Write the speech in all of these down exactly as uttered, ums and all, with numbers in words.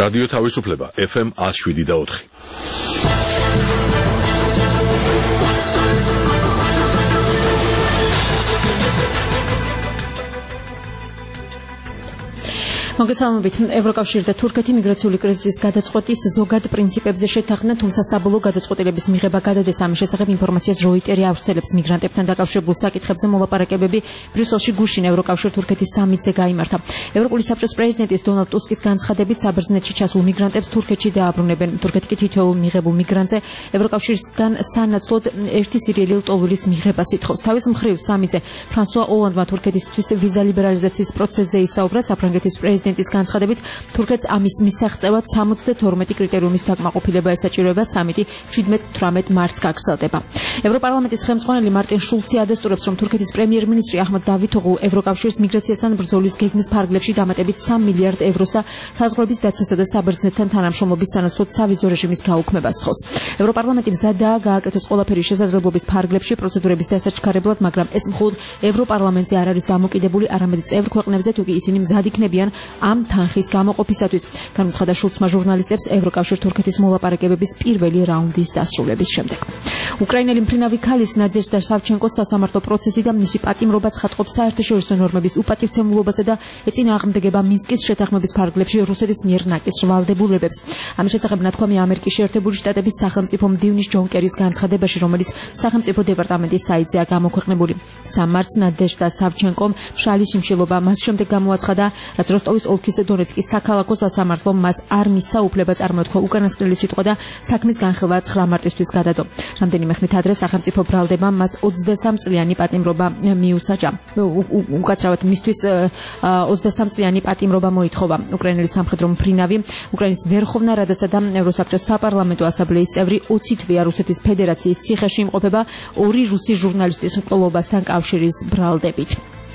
რადიო თავისუფლება ეფ ემ one oh seven და four. მოგესალმებით. ევროკავშირი და თურქეთი მიგრაციული კრიზისის გადაწყვეტის ზოგად პრინციპებზე შეთანხმდნენ, თუმცა საბოლოო გადაწყვეტილების მიღება გადადეს. ამის შესახებ ინფორმაციას როიტერი ავრცელებს. მიგრანტებთან დაკავშირებულ საკითხებზე მოლაპარაკებები ბრიუსელში გუშინ ევროკავშირ-თურქეთის სამიტზე გაიმართა. ევროპული საბჭოს პრეზიდენტის დონალდ ტუსკის განცხადებით საბერძნეთში ჩასულ მიგრანტებს თურქეთში დააბრუნებენ. თურქეთი კი თითოეულ მიღებულ მიგრანტზე ევროკავშირისგან სანაცვლოდ ერთი სირიელი ლტოლვილის მიღებას ითხოვს. თავის მხრივ სამიტზე ფრანსუა ოლანდმა თურქეთისთვის ვიზა ლიბერალიზაციის პროცესზე ისაუბრა. საფრანგეთის პრეზიდენტი პრეზიდენტის განცხადებით თურქეთს ამის მისაღწევად სამოცდათორმეტი კრიტერიუმის დაკმაყოფილება ესაჭიროება. სამიტი შვიდმეტ თვრამეტ მარტს გაგრძელდება. ევროპარლამენტის ხელმძღვანელი მარტინ შულცი ადასტურებს, რომ თურქეთის პრემიერ-მინისტრი აჰმად დავითოღლუ ევროკავშირის მიგრაციასთან ბრძოლის გეგმის ფარგლებში დამატებით სამი მილიარდ ევროს და საზღვრების დაცვასა და საბერძნეთთან თანამშრომლობის სანაცვლოდ სავიზო რეჟიმის გაუქმებას თხოვს. ევროპარლამენტი მზადაა გააკეთოს ყველაფერი შესაძლებლობის ფარგლებში პროცედურების დასაჩქარებლად, მაგრამ ეს მხოლოდ ევროპარლამენტზე არ არის დამოკიდებული, არამედ წევრ ქვეყნებზე, თუ კი ისინი მზად იქნებიან ამ თანხის გამოყოფისათვის. განუცხადა შულცმა ჟურნალისტებს ევროკავშირ-თურქეთის მოლაპარაკებების პირველი რაუნდის დასრულების შემდეგ. უკრაინელი მფრინავი ქალის ნადეჟდა სავჩენკოს სასამართლო პროცესი და მისი პატიმრობა ცხადყოფს საერთაშორისო ნორმების უპატივცემულობასა და ეწინააღმდეგება მინსკის შეთანხმების ფარგლებში რუსეთის მიერ ნაკის ვალდებულებებს. ამის შესახებ ნათქვამია ამერიკის შეერთებული შტატების სახელმწიფო მდივნის ჯონ კერის განცხადებაში, რომელიც სახელმწიფო დეპარტამენტის საიტზეა გამოქვეყნებული. სამ მარტს ნადეჟდა სავჩენკომ მშრალი შიმშილობა მას შემდეგ გამოაცხადა, რაც როსტოვის ოლქის დონეცკის საქალაქო სასამართლომ მას არ მისცა უფლება წარმოთქვა უკანასკნელი სიტყვა და საქმის განხილვა ცხრა მარტისთვის გადადო. რამდენიმე ხნით ადრე სახელმწიფო ბრალდებამ მას ოცდასამ წლიანი პატიმრობა მიუსაჯა. უკაცრავად მისთვის ოცდასამ წლიანი პატიმრობა მოითხოვა. უკრაინელი სამხედრო მფრინავი, უკრაინის ვერხოვნა რადასა და ევროსაბჭოს საპარლამენტო ასამბლეის წევრი ოცი თვეა რუსეთის ფედერაციის ციხეში იმყოფება ორი რუსი ჟურნალისტის მკვლელობასთან კავშირის ბრალდებით.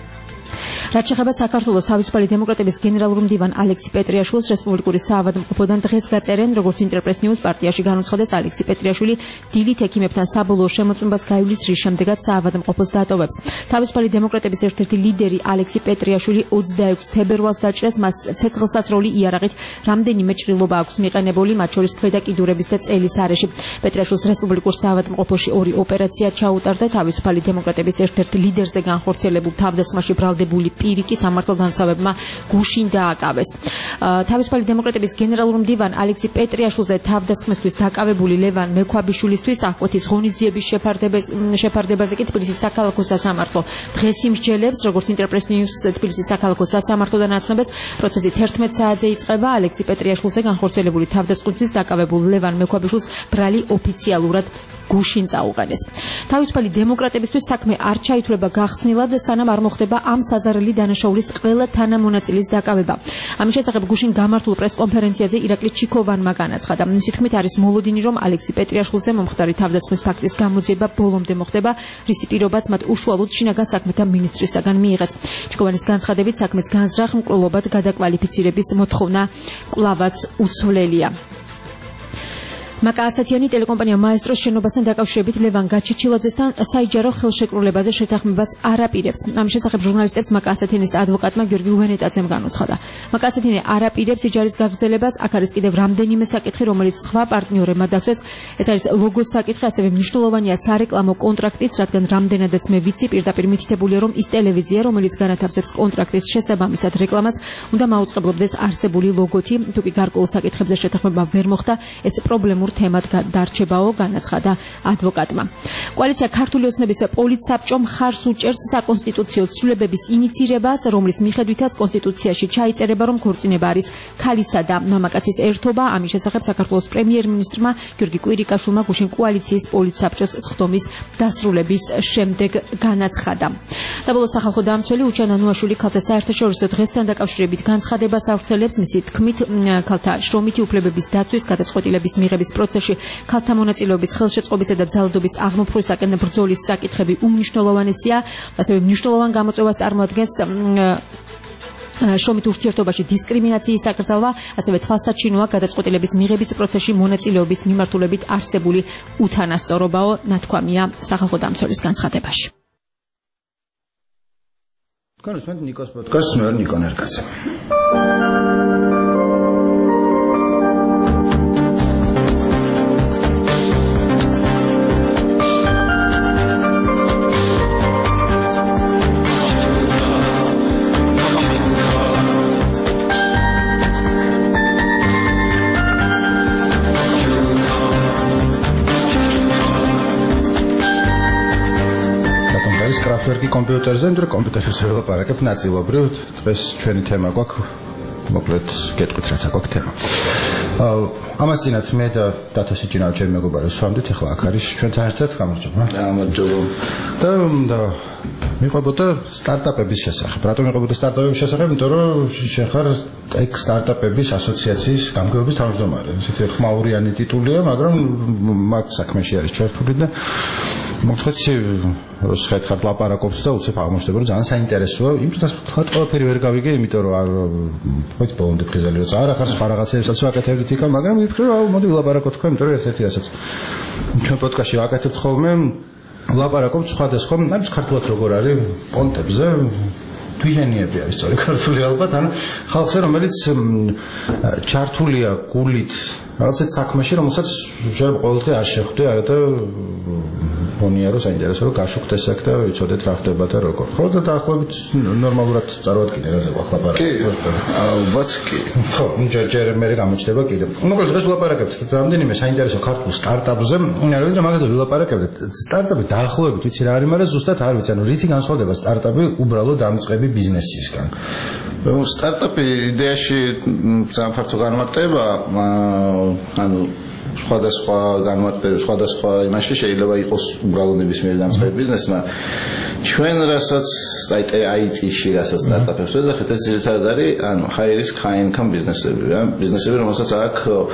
რაც შეეხება საქართველოს თავისუფალი დემოკრატების გენერალურ მდივან ალექსი პეტრიაშვილს რესპუბლიკური საავადმყოფოდან დღეს გაწერენ, როგორც ინტერპრეს ნიუს პარტიაში განუცხადეს, ალექსი პეტრიაშვილი დილით ექიმებთან საბოლოო შემოწმებას გაივლის, რის შემდეგაც საავადმყოფოს დატოვებს. თავისუფალი დემოკრატების ერთ-ერთი ლიდერი ალექსი პეტრიაშვილი ოცდაექვსი თებერვალს დაჭრეს, მას ცეცხლსასროლი იარაღით რამდენიმე ჭრილობა აქვს მიყენებული, მათ შორის ქვედა კიდურების და წელის არეში. პეტრიაშვილს რესპუბლიკურ საავადმყოფოში ორი ოპერაცია ჩაუტარდა. თავისუფალი დემოკრატების ერთ-ერთ ლიდერზე განხორციელებულ თავდასხმაში ბრალდებული პირიკი სამართალდამცავებმა გუშინ დააკავეს. თავისუფალი დემოკრატების გენერალურ მდივან ალექსი პეტრიაშვილზე თავდასხმისთვის დაკავებული ლევან მექვაბიშვილისთვის აღკვეთის ღონისძიების შეფარდებაზე კი თბილისის საქალაქო სასამართლო დღეს იმსჯელებს, როგორც ინტერპრეს ნიუს თბილისის საქალაქო სასამართლოდან აცნობეს, პროცესი თერთმეტ საათზე იწყება. ალექსი პეტრიაშვილზე განხორციელებული თავდასხმისთვის დაკავებულ ლევან მექვაბიშვილს ბრალი ოფიციალურად გუშინ წაუყენეს. თავისუფალი დემოკრატებისთვის საქმე არ ჩაითვლება გახსნილად, სანამ არ მოხდება ამ საზარელი დანაშაულის ყველა თანამონაწილის დაკავება. ამის შესახებ გუშინ გამართულ პრესკონფერენციაზე ირაკლი ჩიქოვანმა განაცხადა. მისი თქმით არის მოლოდინი, რომ ალექსი პეტრიაშვილზე მომხდარი თავდასხმის ფაქტის გამოძიება ბოლომდე მოხდება, რისი პირობაც მათ უშუალოდ შინაგან საქმეთა მინისტრისაგან მიიღეს. ჩიქოვანის განცხადებით საქმის განზრახ მკვლელობად გადაკვალიფიცირების მოთხოვნა კვლავაც უცვლელია. მაკაასათიანი ტელეკომპანია მაესტროს შენობასთან დაკავშირებით ლევან გაჩიჩილაძესთან საიჯარო ხელშეკრულებაზე შეთანხმებას არ აპირებს. ამის შესახებ ჟურნალისტებს მაკაასათიანის ადვოკატმა გიორგი ვენეტაძემ განუცხადა. მაკაასათიანი არ აპირებს იჯარის გაგრძელებას. აქ არის კიდევ რამდენიმე საკითხი, რომელიც სხვა პარტნიორებმა დასვეს. ეს არის ლოგოს საკითხი, ასევე მნიშვნელოვანია სარეკლამო კონტრაქტიც, რადგან რამდენადაც მე ვიცი, პირდაპირ მითითებულია, რომ ის ტელევიზია, რომელიც განათავსებს კონტრაქტის შესაბამისად რეკლამას, უნდა მაუწყებლობდეს არსებული ლოგოთი. თუ კი გარკვეულ საკითხებზე შეთანხმება ვერ მოხდა, ეს პრობლემურ თემად დარჩებაო, განაცხადა ადვოკატმა. კოალიცია ქართული ოცნების პოლიტსაბჭო მხარს უჭერს საკონსტიტუციო ცვლილებების ინიცირებას, რომლის მიხედვითაც კონსტიტუციაში ჩაიწერება, რომ ქორწინება არის ქალისა და მამაკაცის ერთობა. ამის შესახებ საქართველოს პრემიერ-მინისტრმა გიორგი კვირიკაშვილმა გუშინ კოალიციის პოლიტსაბჭოს სხდომის დასრულების შემდეგ განაცხადა. საბოლოო სახალხო დამცველი უჩან ანუაშვილი ქალთა საერთაშორისო დღესთან დაკავშირებით განცხადებას ავრცელებს. მისი თქმით, ქალთა შრომითი უფლებების დაცვის გადაწყვეტილების მიღების პროცესში ქალთა მონაწილეობის ხელშეწყობისა და ძალადობის აღმოფხვისაკენ ბრძოლის საკითხები უმნიშვნელოვანესია. ასევე მნიშვნელოვან გამოწვევას წარმოადგენს შრომით ურთიერთობაში დისკრიმინაციის საკრძალვა, ასევე თვალსაჩინოა გადაწყვეტილების მიღების პროცესში მონაწილეობის მიმართულებით არსებული უთანასწორობაო, ნათქვამია სახალხო დამცველის განცხადებაში. Konusmet Nikos podcast, მე ვარ ნიკო ნერკაძე. არის კრაფტვერკი კომპიუტერზე, იმიტომ რომ კომპიუტერებზე ველაპარაკებ ნაწილობრივ, დღეს ჩვენი თემა გვაქვს, მოკლედ გეტყვით რაცა გვაქვს თემა. ამას წინათ მე და დათოსი ჭინაო ჩემი მეგობარი ვსვამდით, ახლა აქ არის ჩვენთან ერთად, გამარჯობა. გამარჯობა. და და მიყვებოდა სტარტაპების შესახებ. რატომ მიყვებოდა სტარტაპების შესახებ? იმიტომ რომ შენ ხარ ტექ სტარტაპების ასოციაციის გამგეობის თავმჯდომარე. ესეთი ხმაურიანი ტიტულია, მაგრამ მაგ საქმეში არის ჩართული და მოგთხოვთ როცა ხარ ლაპარაკობს და უცებ აღმოჩნდება რომ ძალიან საინტერესოა. იმიტომ რომ თქვა ყველაფერი ვერ გავიგე, იმიტომ რომ არ მოიც ბოლომდე ფრიზელი როცა არ ახარ სხვა რაღაცებსაც ვაკეთებდით იქა, მაგრამ ვიფიქრე რომ მოდი ვილაპარაკოთ თქვენ, იმიტომ რომ ერთ-ერთი რასაც ჩვენ პოდკასტში ვაკეთებთ ხოლმე ვლაპარაკობთ სხვადასხვა, არის ქართულად როგორ არის პონტებზე თვიჟენიები არის სწორი ქართული ალბათ, ან ხალხზე რომელიც ჩართულია გულით რაღაცეთ საქმეში, რომელსაც შეიძლება ყოველდღე არ შეხვდე, არა და გონია რომ საინტერესო რომ გაშუქდეს აქ და ვიცოდეთ რა ხდება და როგორ. ხო და დაახლოებით ნორმალურად წარვადგინე რაზე გვაქვს ლაპარაკი. კი, ალბათ კი. ხო, ჯერ მე გამოჩნდება კიდე. მოკლედ დღეს ვლაპარაკებთ რამდენიმე საინტერესო ქართულ სტარტაპზე. არ ვიცი რა მაგაზე ვილაპარაკებთ. სტარტაპი დაახლოებით ვიცი რა არის, მაგრამ ზუსტად არ ვიცი, ანუ რითი განსხვავდება სტარტაპი უბრალოდ დამწყები ბიზნესისგან. სტარტაპი იდეაში ძალიან ფართო განმარტება, ანუ სხვადასხვა განმარტება, სხვადასხვა იმაში შეიძლება იყოს უბრალოდ ნებისმიერი დამწყები ბიზნესი, მაგრამ ჩვენ რასაც აი ტი-ში რასაც სტარტაპებს ვეძახით, ეს ძირითადად არის ანუ high risk high income ბიზნესები, ან ბიზნესები, რომელსაც აქვს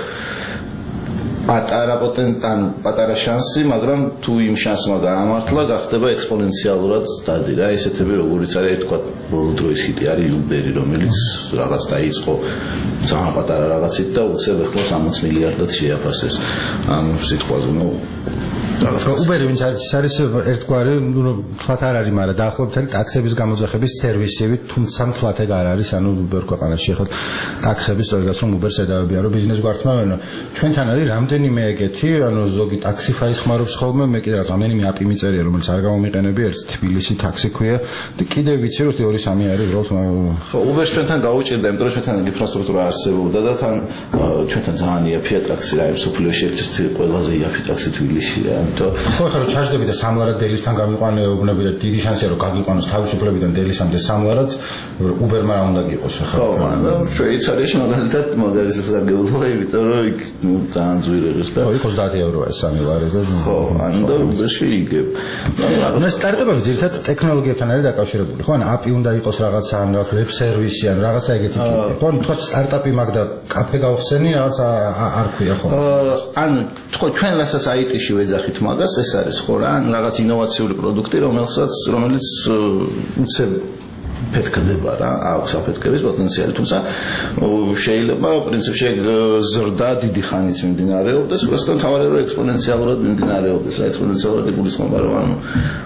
პატარა პოტენციალი, პატარა შანსი, მაგრამ თუ იმ შანსმა გაამართლა, გახდება ექსპონენციალურად დადი რა, ესეთები როგორიც არის, თქვა ბოლო დროის ჰიტი არის Uber-ი, რომელიც რაღაც დაიწყო ძალიან პატარა რაღაცით და უცებ ახლა სამოც მილიარდად შეაფასეს. ანუ სიტყვაზე, ნუ Uber-ი ვინც არის, არის ერთგვარი, ნუ თვათ არ არის, მაგრამ დაახლოებით არის ტაქსების გამოძახების სერვისები, თუმცა თვათ ეგ არ არის, ანუ ბევრ ქვეყანაში ახლა ტაქსების სწორედაც რომ Uber-ს ედავებიან, რომ ბიზნეს გვართმევენ. ჩვენთან არის რამდენიმე ეგეთი, ანუ ზოგი ტაქსიფაის ხმარობს ხოლმე, მე კიდე რამდენიმე აპი მიწერია, რომელიც არ გამომიყენები, ერთ თბილისი ტაქსი ქვია და კიდე ვიცი რომ ორი სამი არის უბრალოდ. ხო, Uber-ს ჩვენთან გაუჭირდა, იმიტომ რომ ჩვენთან ინფრასტრუქტურა არსებობდა და თან ჩვენთან ძალიან იაფია ტაქსი რა, მსოფლიოში ერთ-ერთი ყველაზე იაფი ტაქსი თბილისია. ხო, ხარო ჩაჯდები და სამლარად დელისთან გამიყვანე უბნები და დიდი შანსია რომ გაგიყვანოს თავისუფლებიდან დელისამდე სამლარად Uber-მა რა უნდა გიყოს ახლა. ხო, მაგრამ შვეიცარიაში მაგალითად მაგალითად სარგებლობა, იმიტომ რომ იქ ძალიან ძვირი ღირს და ხო, იქ ოცდაათი ევროა სამი ვარი და ხო, ანუ და Uber-ში იგებ. მაგრამ სტარტაპები ძირითადად ტექნოლოგიებთან არის დაკავშირებული. ხო, ან აპი უნდა იყოს რაღაცა, ან ვებ სერვისი, ან რაღაცა ეგეთი ტიპი. ხო, თქვა სტარტაპი მაგ და კაფე გავხსენი, რაღაც არ ქვია ხო? ანუ ხო, ჩვენ რასაც აი ტი-ში ვეძახით მაგას, ეს არის ხო რა, ანუ რაღაც ინოვაციური პროდუქტი, რომელსაც რომელიც უცებ ფეთქდება რა, აქვს აფეთქების პოტენციალი, თუმცა შეიძლება პრინციპში ზრდა დიდი ხანით მიმდინარეობდეს, უბრალოდ თავარია რომ ექსპონენციალურად მიმდინარეობდეს რა, ექსპონენციალურად იგულისხმება რომ ანუ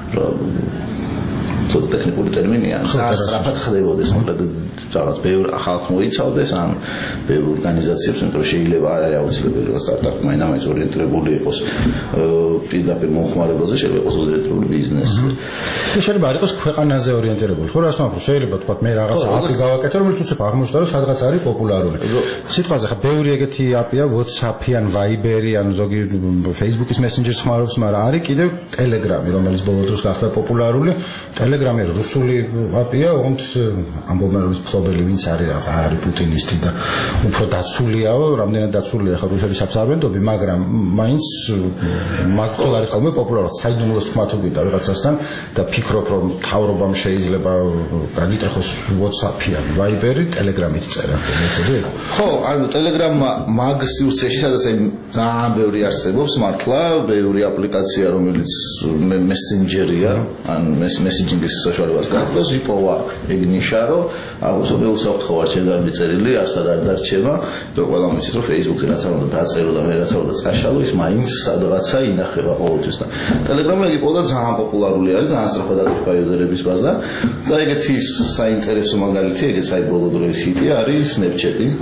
ცოტა ტექნიკური ტერმინია, ძალიან სწრაფად ხდებოდეს, მაგრამ რაღაც ბევრ ხალხს მოიცავდეს, ან ბევრ ორგანიზაციებს, იმიტომ რომ შეიძლება არ არის აუცილებელი რომ სტარტაპი მაინც ორიენტირებული იყოს პირდაპირ მომხმარებელზე, შეიძლება იყოს ორიენტირებული ბიზნესზე. შეიძლება არ იყოს ქვეყანაზე ორიენტირებული. ხო, რას ვამბობ, შეიძლება თქვა მე რაღაც აპი გავაკეთე, რომელიც უცებ აღმოჩნდა რომ სადღაც არის პოპულარული. სიტყვაზე ხა ბევრი ეგეთი აპია, WhatsApp-ი ან Viber-ი ან ზოგი Facebook-ის Messenger-ს ხმარობს, მაგრამ არის კიდევ Telegram-ი, რომელიც ბოლო დროს გახდა პოპულარული. Telegram-ი რუსული აპია, ოღონდ ამბობენ რომ ფლობელი ვინც არის რაღაც არ არის პუტინისტი და უფრო დაცულიაო, რამდენად დაცულია ხა რუსების აბსარბენტობი, მაგრამ მაინც მაგალითად არის ხოლმე პოპულარული. საიდუმლოს თქმა თუ გინდა რაღაცასთან და ფიქრობ რომ თავრობამ შეიძლება გაგიტეხოს WhatsApp-ი ან Viber-ი, Telegram-ით წერა. ხო, ანუ Telegram-მა მაგ სივრცეში სადაც ძალიან ბევრი არსებობს, მართლა ბევრი აპლიკაცია, რომელიც Messenger-ია, ან messaging-ის საშუალებას გაძლევს, იპოვა ეგ ნიშა, რომ აუცილებლად უსაფრთხო არჩევანი არ მიწერილი, არსად არ დარჩება, იმიტომ რომ ყველა ვიცით რომ Facebook-ზე რაც არ უნდა დაწერო და მე რაც არ უნდა წაშალო, ის მაინც სადღაცა ინახება ყოველთვის და Telegram-ი იპოვდა ძალიან პოპულარული არის, ძალიან სწრაფად აკეთება იუზერების ბაზა და ეგეთი საინტერესო მაგალითი, ეგეც აი ბოლო დროის ჰიტი არის Snapchat-ი.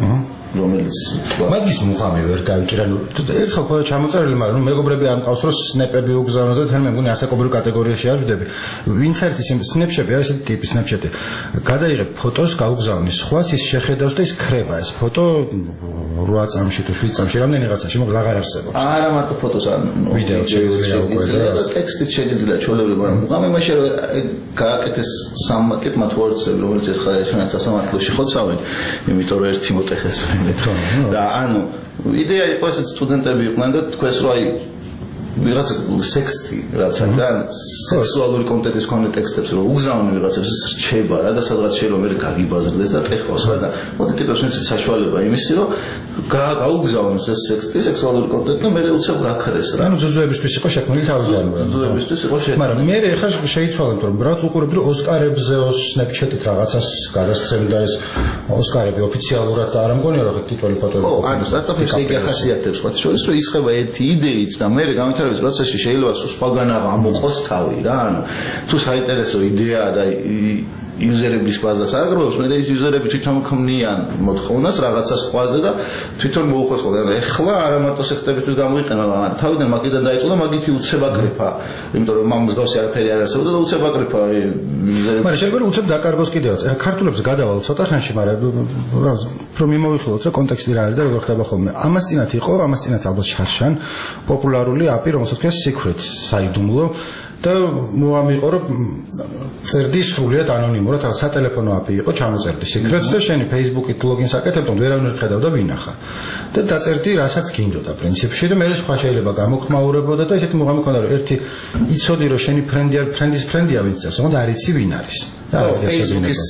რომელიც მაგის მუხამი ვერ დავიჭირა. ერთხელ ხო ჩამოწერილი, მაგრამ ნუ მეგობრები არ მყავს რომ სნეპები უგზავნოთ და თან მე მგონი ასაკობრივ კატეგორიაში ავждები. ვინც არის ის სნეპშები არის ესეთი ტიპის სნეპშეტი. გადაიღებ ფოტოს, გაუგზავნის სხვას, ის შეხედავს და ის ხრება ეს ფოტო რვა წამში თუ შვიდ წამში რამდენი რაღაცაში, მაგრამ აღარ არსებობს. არა მარტო ფოტოს, ან ვიდეო შეიძლება უკვე და ტექსტიც შეიძლება ჩვეულებრივ, მაგრამ მუხამი მაშინ რომ გააკეთეს სამმატით მათ ვორდსები, რომელიც ეს ხალხი შეიძლება სასამართლოში ხოცავენ, იმიტომ რომ ერთი მოტეხეს და ანუ იდეა იყო ეს სტუდენტები იყვნენ და თქვენს რომ აი ვიღაცა სექსი რაცა და სექსუალური კონტექსტის კონტექსტ ტექსტებს რომ უგზავნი ვიღაცებს ეს რჩება რა და სადღაც შეიძლება მე გაგიბაზრდეს და ტეხოს რა და მოდი ტიპებს მეც საშუალება იმისი რომ გაუგზავნოს ეს სექსი სექსუალური კონტექსტი და მე უცებ გაქრეს რა ანუ ძუძუებისთვის იყო შექმნილი თავიდან ძუძუებისთვის იყო შექმნილი მაგრამ მე ეხლა შეიცვალეთ რომ რაც უყურებდი რომ ოსკარებზე სნეპჩეტით რაღაცას გადასცემდა ეს ოსკარები ოფიციალურად და არ მგონია რომ ტიტული ფოტოები ხო ანუ სტარტაპებს ეგ ახასიათებს ხო შორის რომ იწყება ერთი იდეით და მე გამითარების პროცესში შეიძლება სხვაგან ამოყოს თავი რა ანუ თუ საინტერესო იდეაა და იუზერების ბაზას აგროვებს მე ეს იუზერები თვითონ ქმნიან მოთხოვნას რაღაცა სხვაზე და თვითონ მოუხოს ხოლმე ეხლა არა მარტო სექტებისთვის გამოიყენა მაგრამ თავიდან მაგიდან დაიწყო და მაგითი უცებ აკრიფა იმიტომ რომ მამ მსგავსი არაფერი არ არსებობდა და უცებ აკრიფა იუზერები მაგრამ შეიძლება უცებ დაკარგოს კიდევაც ქართულებს გადავალ ცოტა ხანში მაგრამ რა რომ მიმოვიხილოთ რა კონტექსტი რა არის და როგორ ხდება ხოლმე ამას წინათ იყო ამას წინათ ალბათ შარშან პოპულარული აპი რომელსაც ქვია secret საიდუმლო და მოამიყო რომ წერდი სრულიად ანონიმურად რა სატელეფონო აპი იყო ჩამოწერდი secrets და შენი Facebook-ით ლოგინს აკეთებ და ვერავინ არ ხედავდა ვინახა და დაწერდი რასაც გინდოდა პრინციპში და მე სხვა შეიძლება გამოხმაურებოდა და ესეთი მოღამი ქონდა რომ ერთი იცოდი რომ შენი ფრენდი არ ფრენდის ფრენდია ვინც წერს მაგრამ არ იცი ვინ არის და Facebook-ის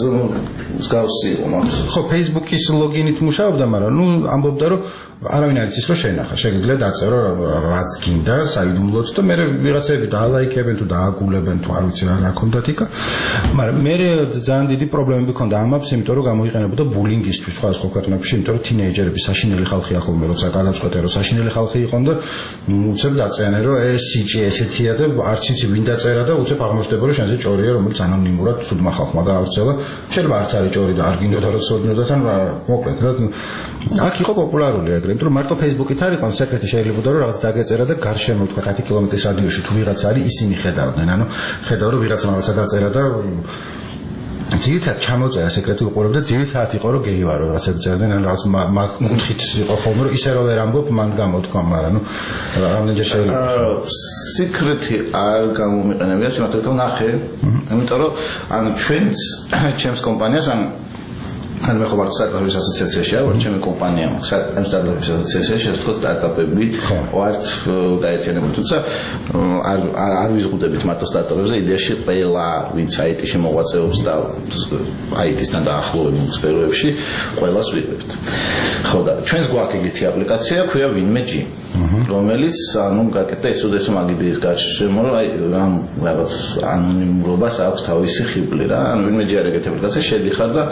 მსგავსი იყო მაგას ხო Facebook-ის ლოგინით მუშაობდა მაგრამ ნუ ამბობდა რომ არავინ არ იცის რომ შენახა შეგიძლია დაწერო რაც გინდა საიდუმლოც და მე ვიღაცები დაალაიქებენ თუ დააგულებენ თუ არ ვიცი რა ქონდათ იქა მაგრამ მე ძალიან დიდი პრობლემები ქონდა ამაფს იმიტომ რომ გამოიყენებოდა ბულინგისთვის სხვა სხვა ქვეყნებში იმიტომ რომ თინეიჯერები საშინელი ხალხი ახლა როცა გადაწყვეტე რომ საშინელი ხალხი იყო და უცებ დაწერენ რომ ეს სიჭი ესეთია და არც იცი ვინ დაწერა და უცებ აღმოჩნდება რომ შენზე ჭორია რომელიც ანონიმურად ცუდმა ხალხმა გაავრცელა შეიძლება არც არის ჭორი და არ გინდოდა რომ ცოდნოდა თან მოკლედ რა აქ იყო პოპულარული ეგრე იმიტომ რომ მარტო Facebook-ით არ იყო სეკრეტი შეიძლება რომ რაღაც დაგეწერა და გარშემო თქვა ათი კილომეტრის რადიუსში თუ ვიღაც არის ისინი ხედავდნენ ანუ ხედავ რომ ვიღაც რაღაცა დაწერა და ძირითადად ჩამოწერა სეკრეტი უყურებდა ძირითადად იყო რომ გეი ვარო რაღაცები წერდნენ ან რაღაც მაგ-კუთხით იყო ხოლმე რომ ისე რომ ვერ ამბობ მან გამოთქვა მაგრამ ნუ რამდენჯერ შეიძლება სეკრეტი არ გამომიყენებია სიმართლე რომ ნახე იმიტომ რომ ანუ ჩვენც ჩემს კომპანიას ან ან მე ხომ არ სტარტაპების ასოციაციაში ვარ, ჩემი კომპანია მაქვს სტარტაპების ასოციაციაში, ასე ვთქვათ, სტარტაპები ვართ გაერთიანებული, თუმცა არ არ ვიზღუდებით მარტო სტარტაპებზე, იდეაში ყველა ვინც აიტში მოღვაწეობს და აიტისთან დაახლოებულ სფეროებში, ყველას ვიღებთ. ხო და ჩვენს გვაქვს ეგეთი აპლიკაცია, ქვია ვინმე.ჯი, რომელიც ანუ გაკეთდა ეს უდესო მაგიდეის გარშემო, რომ აი ამ რაღაც ანონიმურობას აქვს თავისი ხიბლი რა, ანუ ვინმე.ჯი არის ეგეთი აპლიკაცია, შედიხარ და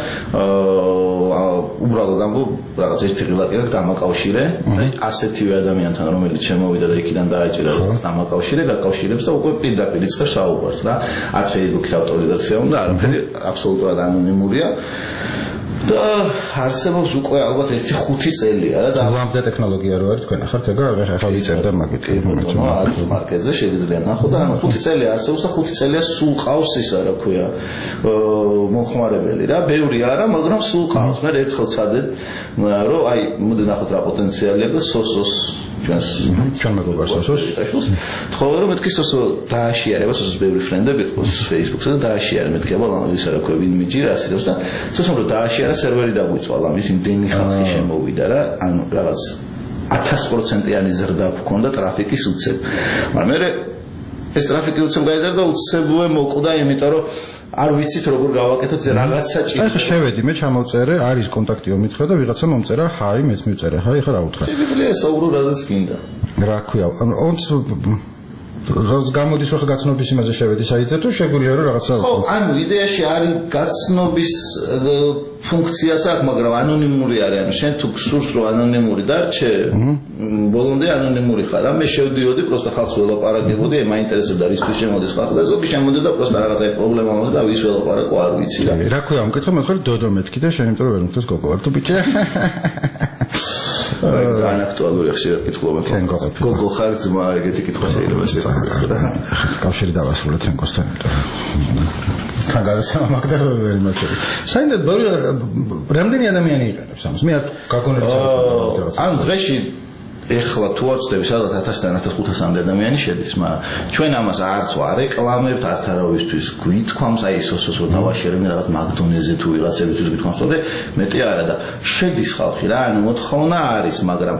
უბრალოდ ამბობ რაღაც ერთი ღილაკი აქვს დამაკავშირე და ასეთივე ადამიანთან რომელიც შემოვიდა და იქიდან დააჭირა რაღაც დამაკავშირე გაკავშირებს და უკვე პირდაპირ იწყებს საუბარს რა არც Facebook-ის ავტორიზაცია უნდა არაფერი აბსოლუტურად ანონიმურია და არსებობს უკვე ალბათ ერთი ხუთი წელია რა და ლამბდა ტექნოლოგია რო არის თქვენ ახლა ეგა ახლა ვიწერდა მაგით მომენტში მარკეტზე შეიძლება ნახო და ანუ ხუთი წელი არსებობს და ხუთი წელია სულ ყავს ისა რა ქვია მომხმარებელი რა ბევრი არა მაგრამ სულ ყავს მე ერთხელ ცადეთ რომ აი მოდი ნახოთ რა პოტენციალი აქვს და სოსოს ჩვენს ჩვენ მეგობარს სოსოს თხოვე რომ მეთქი სოსო დააშიარება სოსოს ბევრი ფრენდები ყავს Facebook-ზე და დააშიარე მეთქი აბა ისა რა ქვია ვინმე.ჯი რა ასეთებს და სოსომ რომ დააშიარა სერვერი დაგვიწვალა მის იმდენი ხალხი შემოვიდა რა ანუ რაღაც ათას პროცენტიანი ზრდა გქონდა ტრაფიკის უცებ მაგრამ მე ეს ტრაფიკი უცებ გაიზარდა უცებუე მოკვდა იმიტომ რომ არ ვიცით როგორ გავაკეთოთ რაღაცა ჭირდება. ახლა შევედი, მე ჩამოწერე, არის კონტაქტიო მითხრა და ვიღაცა მომწერა, ჰაი, მეც მივწერე. ჰაი, ახლა რა უთხრა? შეიძლება საუბრო რაზეც გინდა. რა ქვია? ანუ გამოდის რომ გაცნობის იმაზე შევედი საიტზე თუ შეგვიძლია რომ რაღაცა ხო ანუ იდეაში არის გაცნობის ფუნქციაც აქვს მაგრამ ანონიმური არის ანუ შენ თუ გსურს რომ ანონიმური დარჩე ბოლომდე ანონიმური ხარ რა მე შევდიოდი просто ხალხს ველაპარაკებოდი მაინტერესებდა რისთვის შემოდის ხალხი და ზოგი შემოდიდა просто რაღაცა პრობლემა მოხდა და ვის ველაპარაკო არ ვიცი რა რა ქვია მკითხე მე ხოლმე დოდო მეთქი და შენ იმიტომ რომ ვერ მეთქოს გოგო არ თუ ბიჭი ძალიან აქტუალური ხშირად კითხულობენ გოგო ხარ ძმა ეგეთი კითხვა შეიძლება შეფასდეს რა კავშირი დავასრულე თენკოსთან თან გადაცემა მაგდა ვერ იმაჩები საერთოდ რამდენი ადამიანი იყენებს ამას მე არ გაგონებთ ანუ დღეში ეხლა თუ არ ვწდები სადღაც ათასიდან ათას ხუთასამდე ადამიანი შედის მაგრამ ჩვენ ამას არც ვარეკლამებთ არც არავისთვის გვითქვამს აი სოსოს რომ დავაშერებინე რაღაც მაკდონელდზე თუ ვიღაცებისთვის გვითქვამს თორე მეტი არა და შედის ხალხი რა ანუ მოთხოვნა არის მაგრამ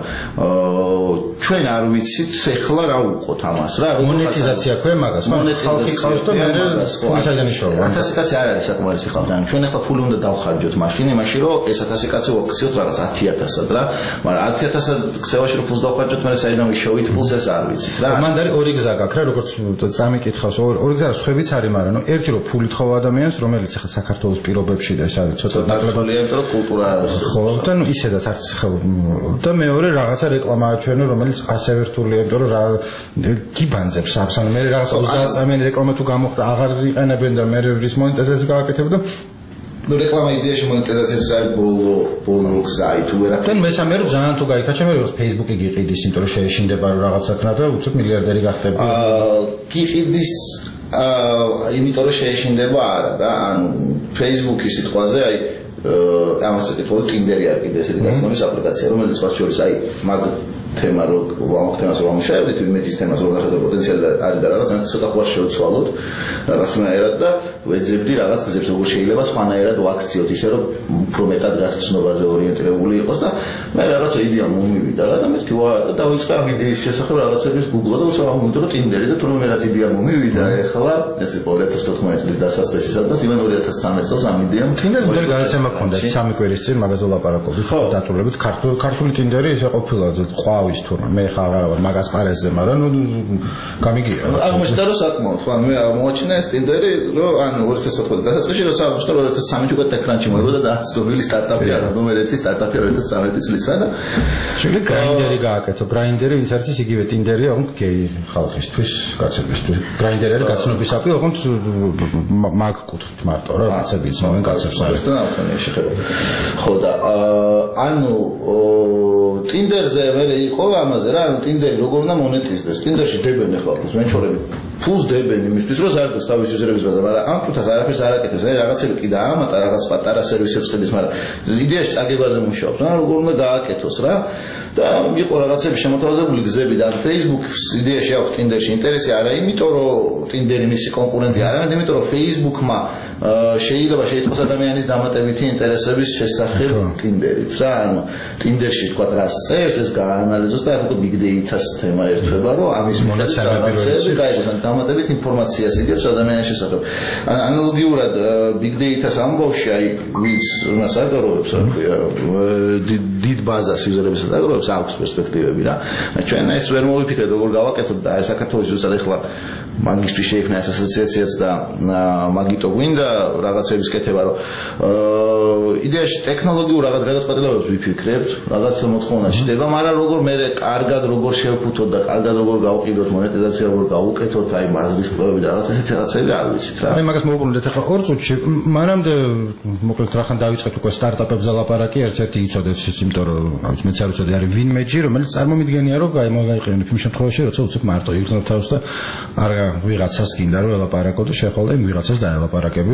ჩვენ არ ვიცით ეხლა რა უყოთ ამას რა მონეტიზაცია ქვია მაგას ხალხი ყავს და მე ფულისაგან იშოვა ათასი კაცი არ არის საკმარისი ხალხი ანუ ჩვენ ეხლა ფული უნდა დავხარჯოთ მაშინ იმაში რომ ეს ათასი კაცი ვაქციოთ რაღაც ათი ათასად რა მაგრამ ათი ათასად ქსევაში რომ დავხარჯოთ მე საიდან ვიშოვით ფულს ეს არ ვიცით რა მან არის ორი გზა გაქვს რა როგორც წამიკითხავს ორი გზა სხვებიც არის მაგრამ ნუ ერთი რომ ფულით ხოვა ადამიანს რომელიც ახლა საქართველოს პირობებში და ეს არის ცოტა ნაკლებია იმიტომ რომ კულტურა არის ხო და ნუ ისედაც არც ხო და მეორე რაღაცა რეკლამა აჩვენო რომელიც ასევე რთულია იმიტომ რომ რა გიბანძებს აბს ანუ მე რაღაცა ოცდაათ წამიანი რეკლამა თუ გამოხდა აღარ იყენებენ და მე რის მონეტიზაციას გააკეთებდა ну реклама идеяში მონეტიზაციის არის ბოლო ბოლო გზა თუ ვერა და მესამე რომ ძალიან თუ გაიქაჩა მე როგორც Facebook-ი გიყიდის იმიტომ რომ შეეშინდება რომ რაღაცა ქნა და უცებ მილიარდერი გახდები აა გიყიდის აა იმიტომ რომ შეეშინდება არა რა ანუ Facebook-ის სიტყვაზე აი ამას ეკითხო Tinder-ი არ კიდე ესეთი გაცნობის აპლიკაცია რომელიც მათ შორის აი მაგ თემა რო ამ თემას რომ ამუშავებდით იმედის თემას რომ რაღაცა პოტენციალი არის და რაღაც ცოტა ხوار შევცვალოთ რაღაცნაირად და ვეძებდი რაღაც გზებს როგორ შეიძლება სხვანაირად ვაქციოთ ისე რომ უფრო მეტად გასცნობაზე ორიენტირებული იყოს და მე რაღაცა იდეა მომივიდა რა და მეთქი ვა და დავიწყე ამ იდეის შესახებ რაღაცების Google-ა და უსაუბრობ იმიტომ რომ Tinder-ი და თუნდაც რაღაც იდეა მომივიდა ეხლა ეს იყო ორი ათას თოთხმეტი წლის დასაწყისისადმი იმან ორი ათას ცხრამეტ წელს ამ იდეამ Tinder-ს მე გადაცემა ქონდა სამი კვირის წინ მაგაზე ვლაპარაკობდით დაწურებით ქართული ქართული Tinder-ი ისე ყოფილა ყავის თუ მე ხაღარ ვარ მაგას პარეზზე მაგრამ ნუ გამიგია აღმოჩნდა რომ საკმაოდ ხო მე აღმოჩნდა ეს Tinder-ი რომ ანუ ორი ათას ოთხმეტი დასაწყისში როცა აღმოჩნდა ორი ათას ცხრამეტი უკვე ეკრანში მოებოდა და ცნობილი სტარტაპი არა ნომერ ერთი სტარტაპი ორი ათას ცხრამეტი წლის რა და შეიძლება Grindr-ი გააკეთო Grindr-ი ვინც არის იგივე Tinder-ი ოღონდ გეი ხალხისთვის კაცებისთვის Grindr-ი არის გაცნობის აპი ოღონდ მაგ კუთხით მარტო რა კაცები იცნობენ კაცებს არის და ახლა შეხება ხო და ანუ Tinder-ზე მე იყო ამაზე რა ანუ Tinder-ი როგორ უნდა მონეტიზდეს Tinder-ში დებენ ახლა ვენჩორები ფულს დებენ იმისთვის რომ ზარდოს თავის იუზერების ბაზა მაგრამ ამ თუთას არაფერს არ აკეთებს აი რაღაცები კი დაამატა რაღაც პატარა სერვისებს ყიდის მაგრამ იდეაში წაგებაზე მუშაობს რა როგორ უნდა გააკეთოს რა და იყო რაღაცები შემოთავაზებული გზები და Facebook-ს იდეაში აქვს Tinder-ში ინტერესი არა იმიტომ რომ Tinder-ი მისი კონკურენტი არამედ იმიტომ რომ Facebook-მა შეიძლება შეიტყოს ადამიანის დამატებითი ინტერესების შესახებ Tinder-ით რა ანუ Tinder-ში თქვა რას წერს ეს გაანალიზოს და ახლა big data-ს თემა ერთვება რომ ამის მონაცემები გაიგოს დამატებით ინფორმაციას იგებს ადამიანის შესახებ ანალოგიურად big data-ს ამბავში აი ვიც მას აგროვებს რა ქვია დიდ ბაზას იუზერებსაც აგროვებს აქვს პერსპექტივები რა ჩვენ ეს ვერ მოვიფიქრეთ როგორ გავაკეთოთ და აი საქართველოს ზუსტად ახლა მაგისტრი შეიქმნა ეს ასოციაციაც და მაგიტო გვინდა რაღაცების კეთება რომ იდეაში ტექნოლოგიურ რაღაც გადაწყვეტილებებს ვიფიქრებთ რაღაც მოთხოვნა ჩდება მაგრამ როგორ მე კარგად როგორ შევფუთოთ და კარგად როგორ გავყიდოთ მონეტიზაცია როგორ გავუკეთოთ აი მაზრის პრობლემები და რაღაც ესეთი რაღაცები არ ვიცით რა მე მაგას მოვუბრუნდეთ ახლა ორ წუთში მანამდე მოკლედ რახან დავიწყეთ უკვე სტარტაპებზე ლაპარაკი ერთ-ერთი იცოდეთ იმიტომ რომ მეც არ ვიცოდი არის ვინმეჯი რომელიც წარმომიდგენია რომ გაიმოგაიყენებ იმ შემთხვევაში როცა უცებ მარტო იგრძნობ თავს და არ ვიღაცას გინდა რომ ელაპარაკო და შეხვალა იმ ვიღაცას დაელაპარაკები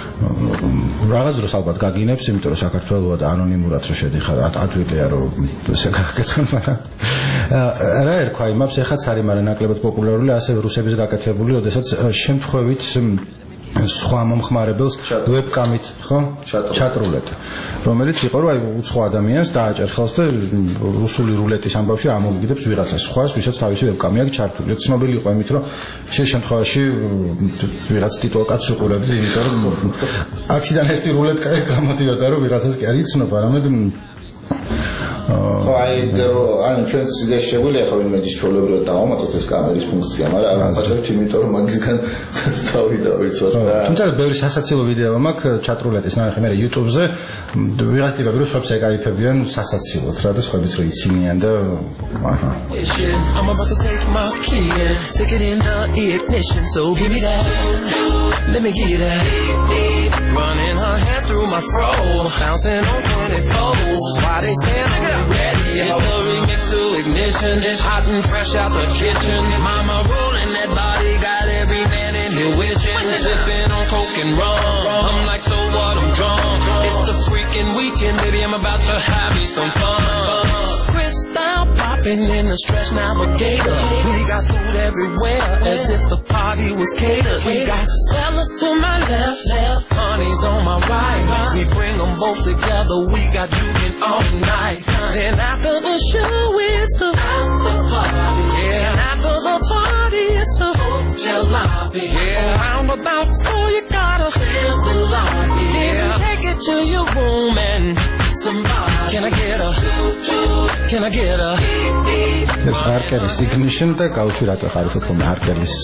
რაღაც დროს ალბათ გაგინებს იმიტომ რომ საქართველოა და ანონიმურად რო შედიხარ ადვილია რომ ესე გაკეთონ მაგრამ რა ერქვა იმებს ეხაც არის მაგრამ ნაკლებად პოპულარული ასევე რუსების გაკეთებული ოდესაც შემთხვევით სხვა მომხმარებელს ვებკამით ხო ჩატრულეთ რომელიც იყო რომ აი უცხო ადამიანს დააჭერ ხელს და რუსული რულეტის ამბავში ამოგიდებს ვიღაცას სხვას ვისაც თავისი ვებკამი აქვს ჩართული ცნობილი იყო იმით რომ შენ შემთხვევაში ვიღაც ტიტულკაც უყურებდი იმიტომ რომ აქედან ერთი რულეტკა გამოდიოდა რომ ვიღაცას კი არ იცნობა არამედ ხო აი ანუ ჩვენ სიდაში შეგვიძლია ხო ვინმე ჯიშჩოლებრივად დავამატოთ ეს კამერის ფუნქცია, მაგრამ არ ვაჭრებთ, იმიტომ რომ მაგისგან თავი დავიცვათ რა. თუმცა ბევრი სასაცილო ვიდეო მაქვს ჩატრულეთის ნახე მე YouTube-ზე ვიღაც ტიპები რომ სხვებს ეკაიფებიან სასაცილოდ რა და სხვაებიც რომ იცინიან და აჰა. I'm about to take my key and stick it in the ignition, so give me that. Let me get that. Running her hands through my fro, bouncing on twenty-fours. Why they say I'm ready? It's the remix to ignition, hot and fresh out the kitchen. Mama rolling that body, got every man in here wishing, sipping on coke and rum. I'm like, so what? I'm drunk. It's the freaking weekend, baby. I'm about to have me some fun. Crystal popping in the stretch navigator. We got food everywhere, as if the party was catered. We got fellas to my left, left, honey's on my right. We bring them both together. We got juking all night. Then after the show, it's the after party. Yeah, and after the party, it's the hotel lobby. Yeah, around about four, you gotta fill the lobby. Yeah, take it to your room and somebody. Can I get a? Can I get a? ეს არკელის ignition და გავშვირატო ხარიფოთ ხოლმე არკელის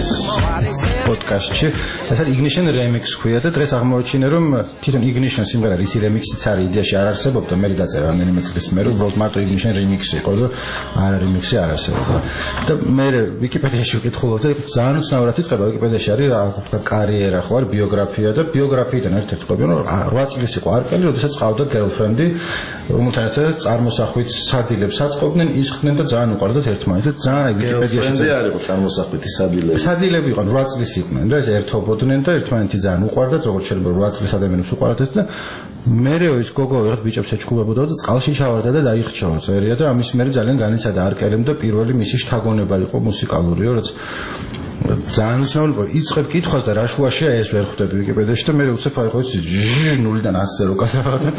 პოდკასტში. ეს არის ignition remix ქვია და დღეს აღმოაჩინე რომ თვითონ ignition სიმღერა რისი remix-იც არის იდეაში არ არსებობდა, მე დაწერა რამდენიმე წლის მერე, უბრალოდ მარტო ignition remix იყო და არა remix-ი არ არსებობდა. და მე ვიკიპედიაში ვკითხულობდი, ძალიან უცნაურად იწყება ვიკიპედიაში არის თქვა კარიერა ხო არის ბიოგრაფია და ბიოგრაფიიდან ერთ-ერთი ყვები რომ რვა წლის იყო არკელი, როდესაც ყავდა girlfriend-ი, რომელთან ერთად წარმოსახვით სადილებს აწყობდნენ, ისხდნენ და ძალიან უყვარდათ ერთმანეთს და ძალიან ვიკიპედიაში girlfriend-ი არ იყო წარმოსახვითი სადილები. სადილები იყვნენ რვა წლის იყვნენ და ეს ერთობოდნენ და ერთმანეთი ძალიან უყვარდათ, როგორც შეიძლება რვა წლის ადამიანებს უყვარდათ და მერე ის გოგო ვიღაც ბიჭებს ეჩქუბებოდა და წყალში ჩავარდა და დაიხჩავა წერია და ამის მერე ძალიან განიცადა არკელემ და პირველი მისი შთაგონება იყო მუსიკალურიო, რაც ძალიან უცნაური იწყებ კითხვას და რა შუაშია ეს ვერ ხვდები ვიკიპედიაში და მე უცებ აი ხო იცი ნულიდან ასზე რო გასავა და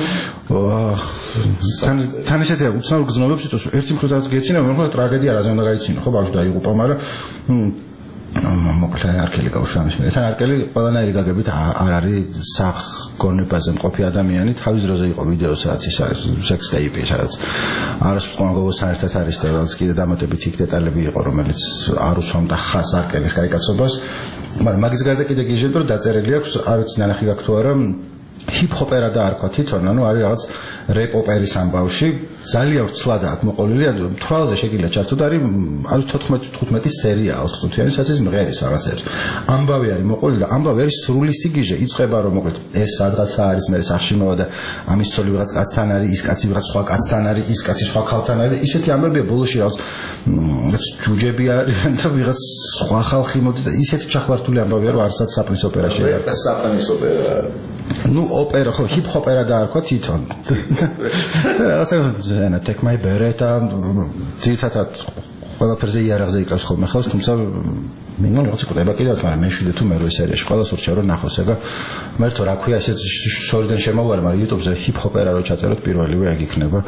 თან თან ესეთი უცნაური გზნობებს იწოს ერთი მხრიდანაც გეცინა მე ხო ტრაგედია რაზე უნდა გაიცინო ხო ბავშვი დაიღუპა მაგრამ მოკლედ არკელი გავშამის მე თან არკელი ყველანაირი გაგებით არ არის სახგონებაზე მყოფი ადამიანი თავის დროზე იყო ვიდეო სადაც ის არის სექს ტეიპი სადაც არის ყველა გოგოსთან ერთად არის და რაც კიდე დამატებით იქ დეტალები იყო რომელიც არ უსვამდა ხას არკელის კაიკაცობას მაგრამ მაგის გარდა კიდე გიჟებთ რომ დაწერილი აქვს არ ვიცი ნანახი გაქვთ თუ არა ჰიპ-ჰოპერა და არქვა თვითონ ანუ არის რაღაც რეპ ოპერის ამბავში ძალიან ცლადა აქ მოყოლილი თვალზე შეგიძლია ჩართო და არის არის თოთხმეტი თხუთმეტი სერია ოთხ წუთიანი სადაც ის მღერის რაღაცებს ამბავი არის მოყოლილი და ამბავი არის სრული სიგიჟე იწყება რომ მოკლედ ეს სადღაცა არის მე სახში მოვა და ამის ცოლი ვიღაც კაცთან არის ის კაცი ვიღაც სხვა კაცთან არის ის კაცი სხვა ქალთან არის ისეთი ამბავია ბოლოში რაღაც ჯუჯები არიან და ვიღაც სხვა ხალხი მოდი და ისეთი ჩახლართული ამბავია რომ არცად საფნის ოპერაში და საფნის ოპერა ну ოპერა ხო ჰიპ-ჰოპერა დაარქვა თვითონ და რაღაცა ენა take my beretta ძირითადად ყველაფერზე იარაღზე იკრავს ხოლმე ხელს თუმცა მინდა რაღაც კვდება კიდევ მაგრამ მე შვიდე თუ მე რო სერიაში ყველას ურჩევ რომ ნახოს ეგა მე თო რა ქვია ესეთ შორიდან შემოვარ მაგრამ YouTube-ზე ჰიპ-ჰოპერა რო ჩაწეროთ პირველივე ეგ იქნება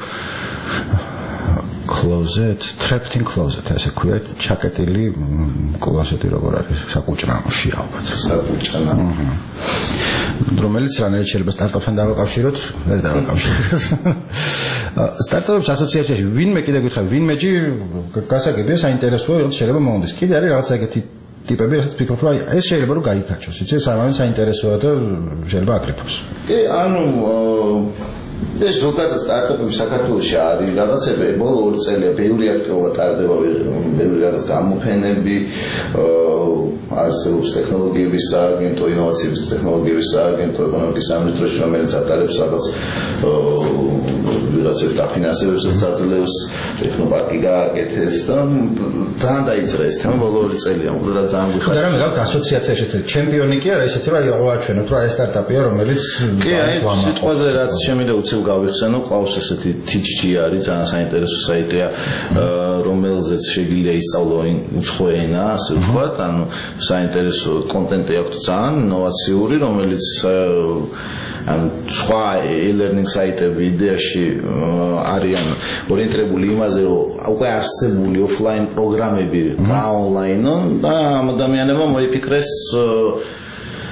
closet trapped in closet ესე ქვია ჩაკეტილი კლოზეტი როგორ არის საკუჭრამოში ალბათ საკუჭრამა რომელიც რანაირად შეიძლება სტარტაპთან დავაკავშიროთ ვერ დავაკავშიროთ სტარტაპების ასოციაციაში ვინმე კიდე გითხრა ვინმეჯი გასაგებია საინტერესოა რომ შეიძლება მომდის კიდე არის რაღაც ეგეთი ტიპები რასაც ფიქრობ რომ ეს შეიძლება რომ გაიქაჩოს იცი ეს ამან საინტერესოა და შეიძლება აკრიფოს კი ანუ ეს ზოგადად სტარტაპები საქართველოში არის რაღაცები ბოლო ორი წელია ბევრი აქტივობა ტარდება ბევრი რაღაც გამოფენები არსებობს ტექნოლოგიების სააგენტო ინოვაციების ტექნოლოგიების სააგენტო ეკონომიკის სამინისტროში რომელიც ატარებს რაღაც ვიღაცებს დაფინანსებებსაც აძლევს ტექნოპარკი გააკეთეს და ძალიან დაიწყე ეს თემა ბოლო ორი წელია უბრალოდ ძალიან გვიხარდა და რა მე ასოციაციაში ესეთი ჩემპიონი კი არა ესეთი რა ვაჩვენოთ რა ეს სტარტაპია რომელიც კი აი სიტყვაზე რაც შემიძლია უცებ გავიხსენო ყავს ესეთი თიჩჯი არის ძალიან საინტერესო საიტია რომელზეც შეგიძლია ისწავლო უცხო ენა ასე ვთქვათ ანუ საინტერესო კონტენტი აქვს ძალიან ინოვაციური რომელიც ან სხვა e-learning საიტები იდეაში არიან ორიენტირებული იმაზე რომ უკვე არსებული ოფლაინ პროგრამები გაონლაინონ და ამ ადამიანებმა მოიფიქრეს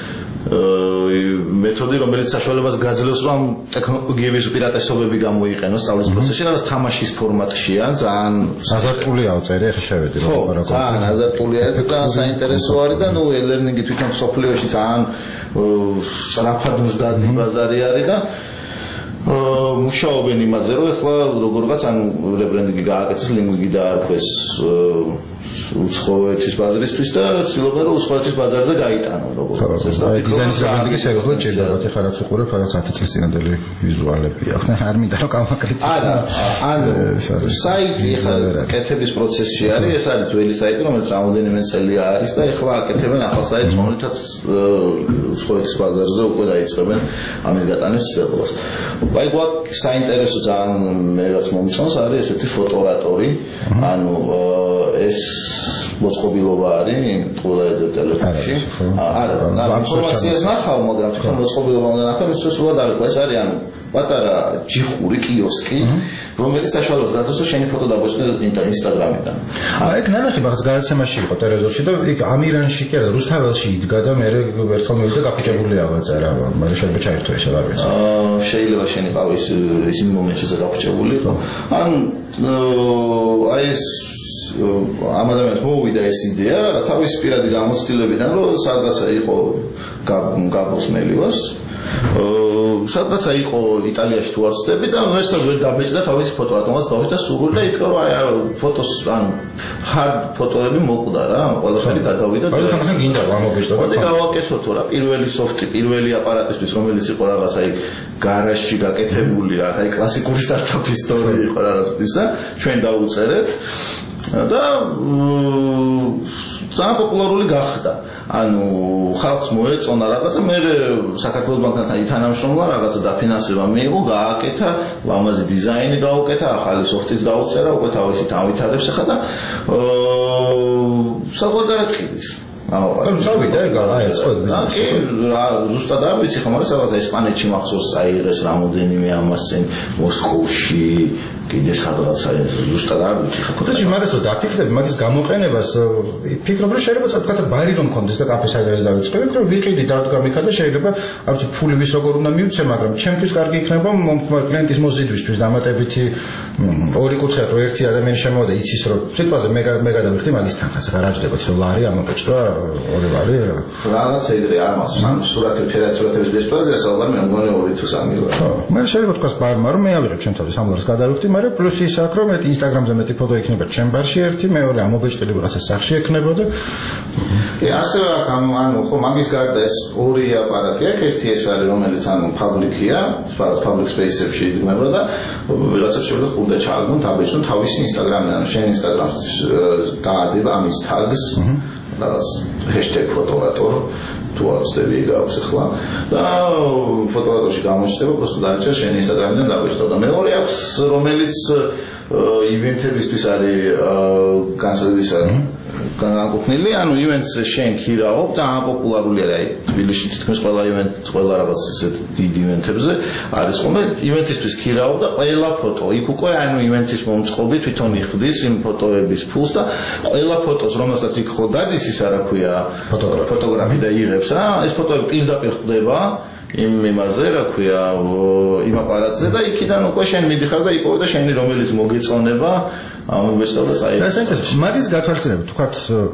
მეთოდი, რომელიც საშუალებას გაძლევს, რომ ტექნოლოგიების უპირატესობები გამოიყენოს სწავლის პროცესში, რაღაც თამაშის ფორმატშია, ძალიან აზარტულიაო წერი, ახლა შევედი რომ პარაკო. ძალიან აზარტულია და ძალიან საინტერესო არის და ნუ e-learning-ი თვითონ სოფლიოში ძალიან სწრაფად მზდადი ბაზარი არის და მუშაობენ იმაზე, რომ ახლა როგორღაც ანუ rebranding-ი გააკეთეს, link-ი დაარქვეს უცხოეთის ბაზარისთვის და ცდილობენ რომ უცხოეთის ბაზარზე გაიტანონ როგორც ეს და დიზაინის rebranding-ი შეგვიძლია ჭირდებათ, ახლა რაც უყურებ, რაღაც ათი წლის წინანდელი ვიზუალები აქვს. არ მინდა რომ გავაკრიტიკო. არა, ანუ საიტი ახლა კეთების პროცესში არის, ეს არის ძველი საიტი, რომელიც რამოდენიმე წელია არის და ახლა აკეთებენ ახალ საიტს, რომელთაც უცხოეთის ბაზარზე უკვე დაიწყებენ ამის გატანის ცდილობას. აი გვაქვს საინტერესო ძალიან მე რაც მომწონს არის ესეთი ფოტორატორი, ანუ ეს მოწყობილობა არის ტყუილაძე ტელეფონში. არა, ინფორმაციას ნახავ, მაგრამ თქო მოწყობილობა უნდა ნახავ, მე სულ არ ეს არის ანუ პატარა ჯიხური კიოსკი, რომელიც საშუალებას გაძლევს რომ შენი ფოტო დაბოჭდე ინსტაგრამიდან. აა ეგ ნანახი რაღაც გადაცემაში იყო ტელევიზორში და იქ ამირანში კი არა, რუსთაველში იდგა და მე ერთხელ მივიდა გაფუჭებული აღწერა, მაგრამ შეიძლება ჩაერთო ესე არ ვიცი. აა შეიძლება შენი ყავის ისინი მომენტში გაფუჭებული იყო. ან აი ეს ამ ადამიანს მოვიდა ეს იდეა რაღაც თავის პირადი გამოცდილებიდან რომ სადღაცა იყო გაბოს მელიოს სადღაცა იყო იტალიაში თუ არ ვცდები და ვერსად ვერ დაბეჭდა თავისი ფოტორატომას გავიშთა სურვილი და იქ რომ აი ფოტოს ან hard ფოტოები მოკვდა რა ყველაფერი გადავიდა და ხან ხან გინდა გამოგეშტო და გავაკეთოთ რა პირველი სოფტი პირველი აპარატისთვის რომელიც იყო რაღაც აი გარაჟში გაკეთებული რა აი კლასიკური სტარტაპ ისტორია იყო რაღაც ისა ჩვენ დავუწერეთ და ძალიან პოპულარული გახდა. ანუ ხალხს მოეწონა რაღაცა, მე საქართველოს ბანკთან ითანამშრომლა რაღაცა დაფინანსება მიიღო, გააკეთა, ლამაზი დიზაინი გაუკეთა, ახალი სოფტიც დაუწერა, უკვე თავისით ავითარებს ახლა და საყურდარად ყიდის. ანუ წავიდა ეგ აი ეს ყოველ ბიზნესი. ზუსტად არ ვიცი ხომ არის რაღაცა ესპანეთში მახსოვს წაიღეს რამოდენიმე ამას წინ მოსკოვში კიდე სადღაცა ზუსტად არ ვიცი ხომ. ხოთში მაგას რო დაფიქრები, მაგის გამოყენებას ფიქრობ რომ შეიძლება თქვა ბარი რომ მქონდეს და კაფე საიდანაც დავიწყე, ვიქრო ვიყიდი დარდგამიქა და შეიძლება არ ვიცი ფული ვის როგორ უნდა მივცე, მაგრამ ჩემთვის კარგი იქნება მომხმარ კლიენტის მოზიდვისთვის დამატებითი ორი კუთხე რო ერთი ადამიანი შემოვიდა იცის რომ სიტყვაზე მე მე გადავიხდი მაგის თანხას, რა რაჯდება თო ლარი ამოყჭრა ორი ვარი რაღაც ეგრე არ მას მან სურათი ფერაცურათების ბეჭდვაზე ასაუბარ მე მგონი ორი თუ სამი ვარ. ხო, მე შეიძლება თქვა ბარმა რომ მე ავიღებ ჩემ თავის ამ ლარს გადავიხდი, მაგრამ პლუს ის აქ რომ მე ინსტაგრამზე მეტი ფოტო იქნება ჩემ ბარში ერთი, მეორე ამობეჭდელი რაღაცა სახში ექნებოდა. კი, ასევე ანუ ხო მაგის გარდა ეს ორი აპარატი აქვს, ერთი ეს არის რომელიც ანუ ფაბლიკია, რაღაც public space-ებში იდგმება და ვიღაცებს შეიძლება უნდა ჩააგდონ დაბეჭდონ თავისი ინსტაგრამი, ანუ შენ ინსტაგრამს დაადება ამის tags რაღაც hashtag ფოტორატორ თუ არ ვცდები გაქვს ახლა და ფოტორატორში გამოჩნდება просто დაიჭერ შენ ინსტაგრამიდან დაბეჭდო და მეორე აქვს რომელიც ივენთებისთვის არის განსაზღვრისა განკუთვნილი, ანუ ივენტს შენ ქირაობ და ამ პოპულარული არის აი თბილისში თითქმის ყველა ივენტ ყველა რაღაც ისეთ დიდ ივენტებზე არის ხოლმე ივენტისთვის ქირაობ და ყველა ფოტო იქ უკვე ანუ ივენტის მომწყობი თვითონ იხდის იმ ფოტოების ფულს და ყველა ფოტოს რომელსაც იქ ხო დადის ის არა ქვია ფოტოგრაფი და იღებს რა ეს ფოტოები პირდაპირ ხდება იმ იმაზე რა ქვია იმ აპარატზე და იქიდან უკვე შენ მიდიხარ და იპოვე და შენი რომელიც მოგეწონება ამობეჭდა და წაიღო. რა საინტერესო მაგის გათვალისწინებით თქვათ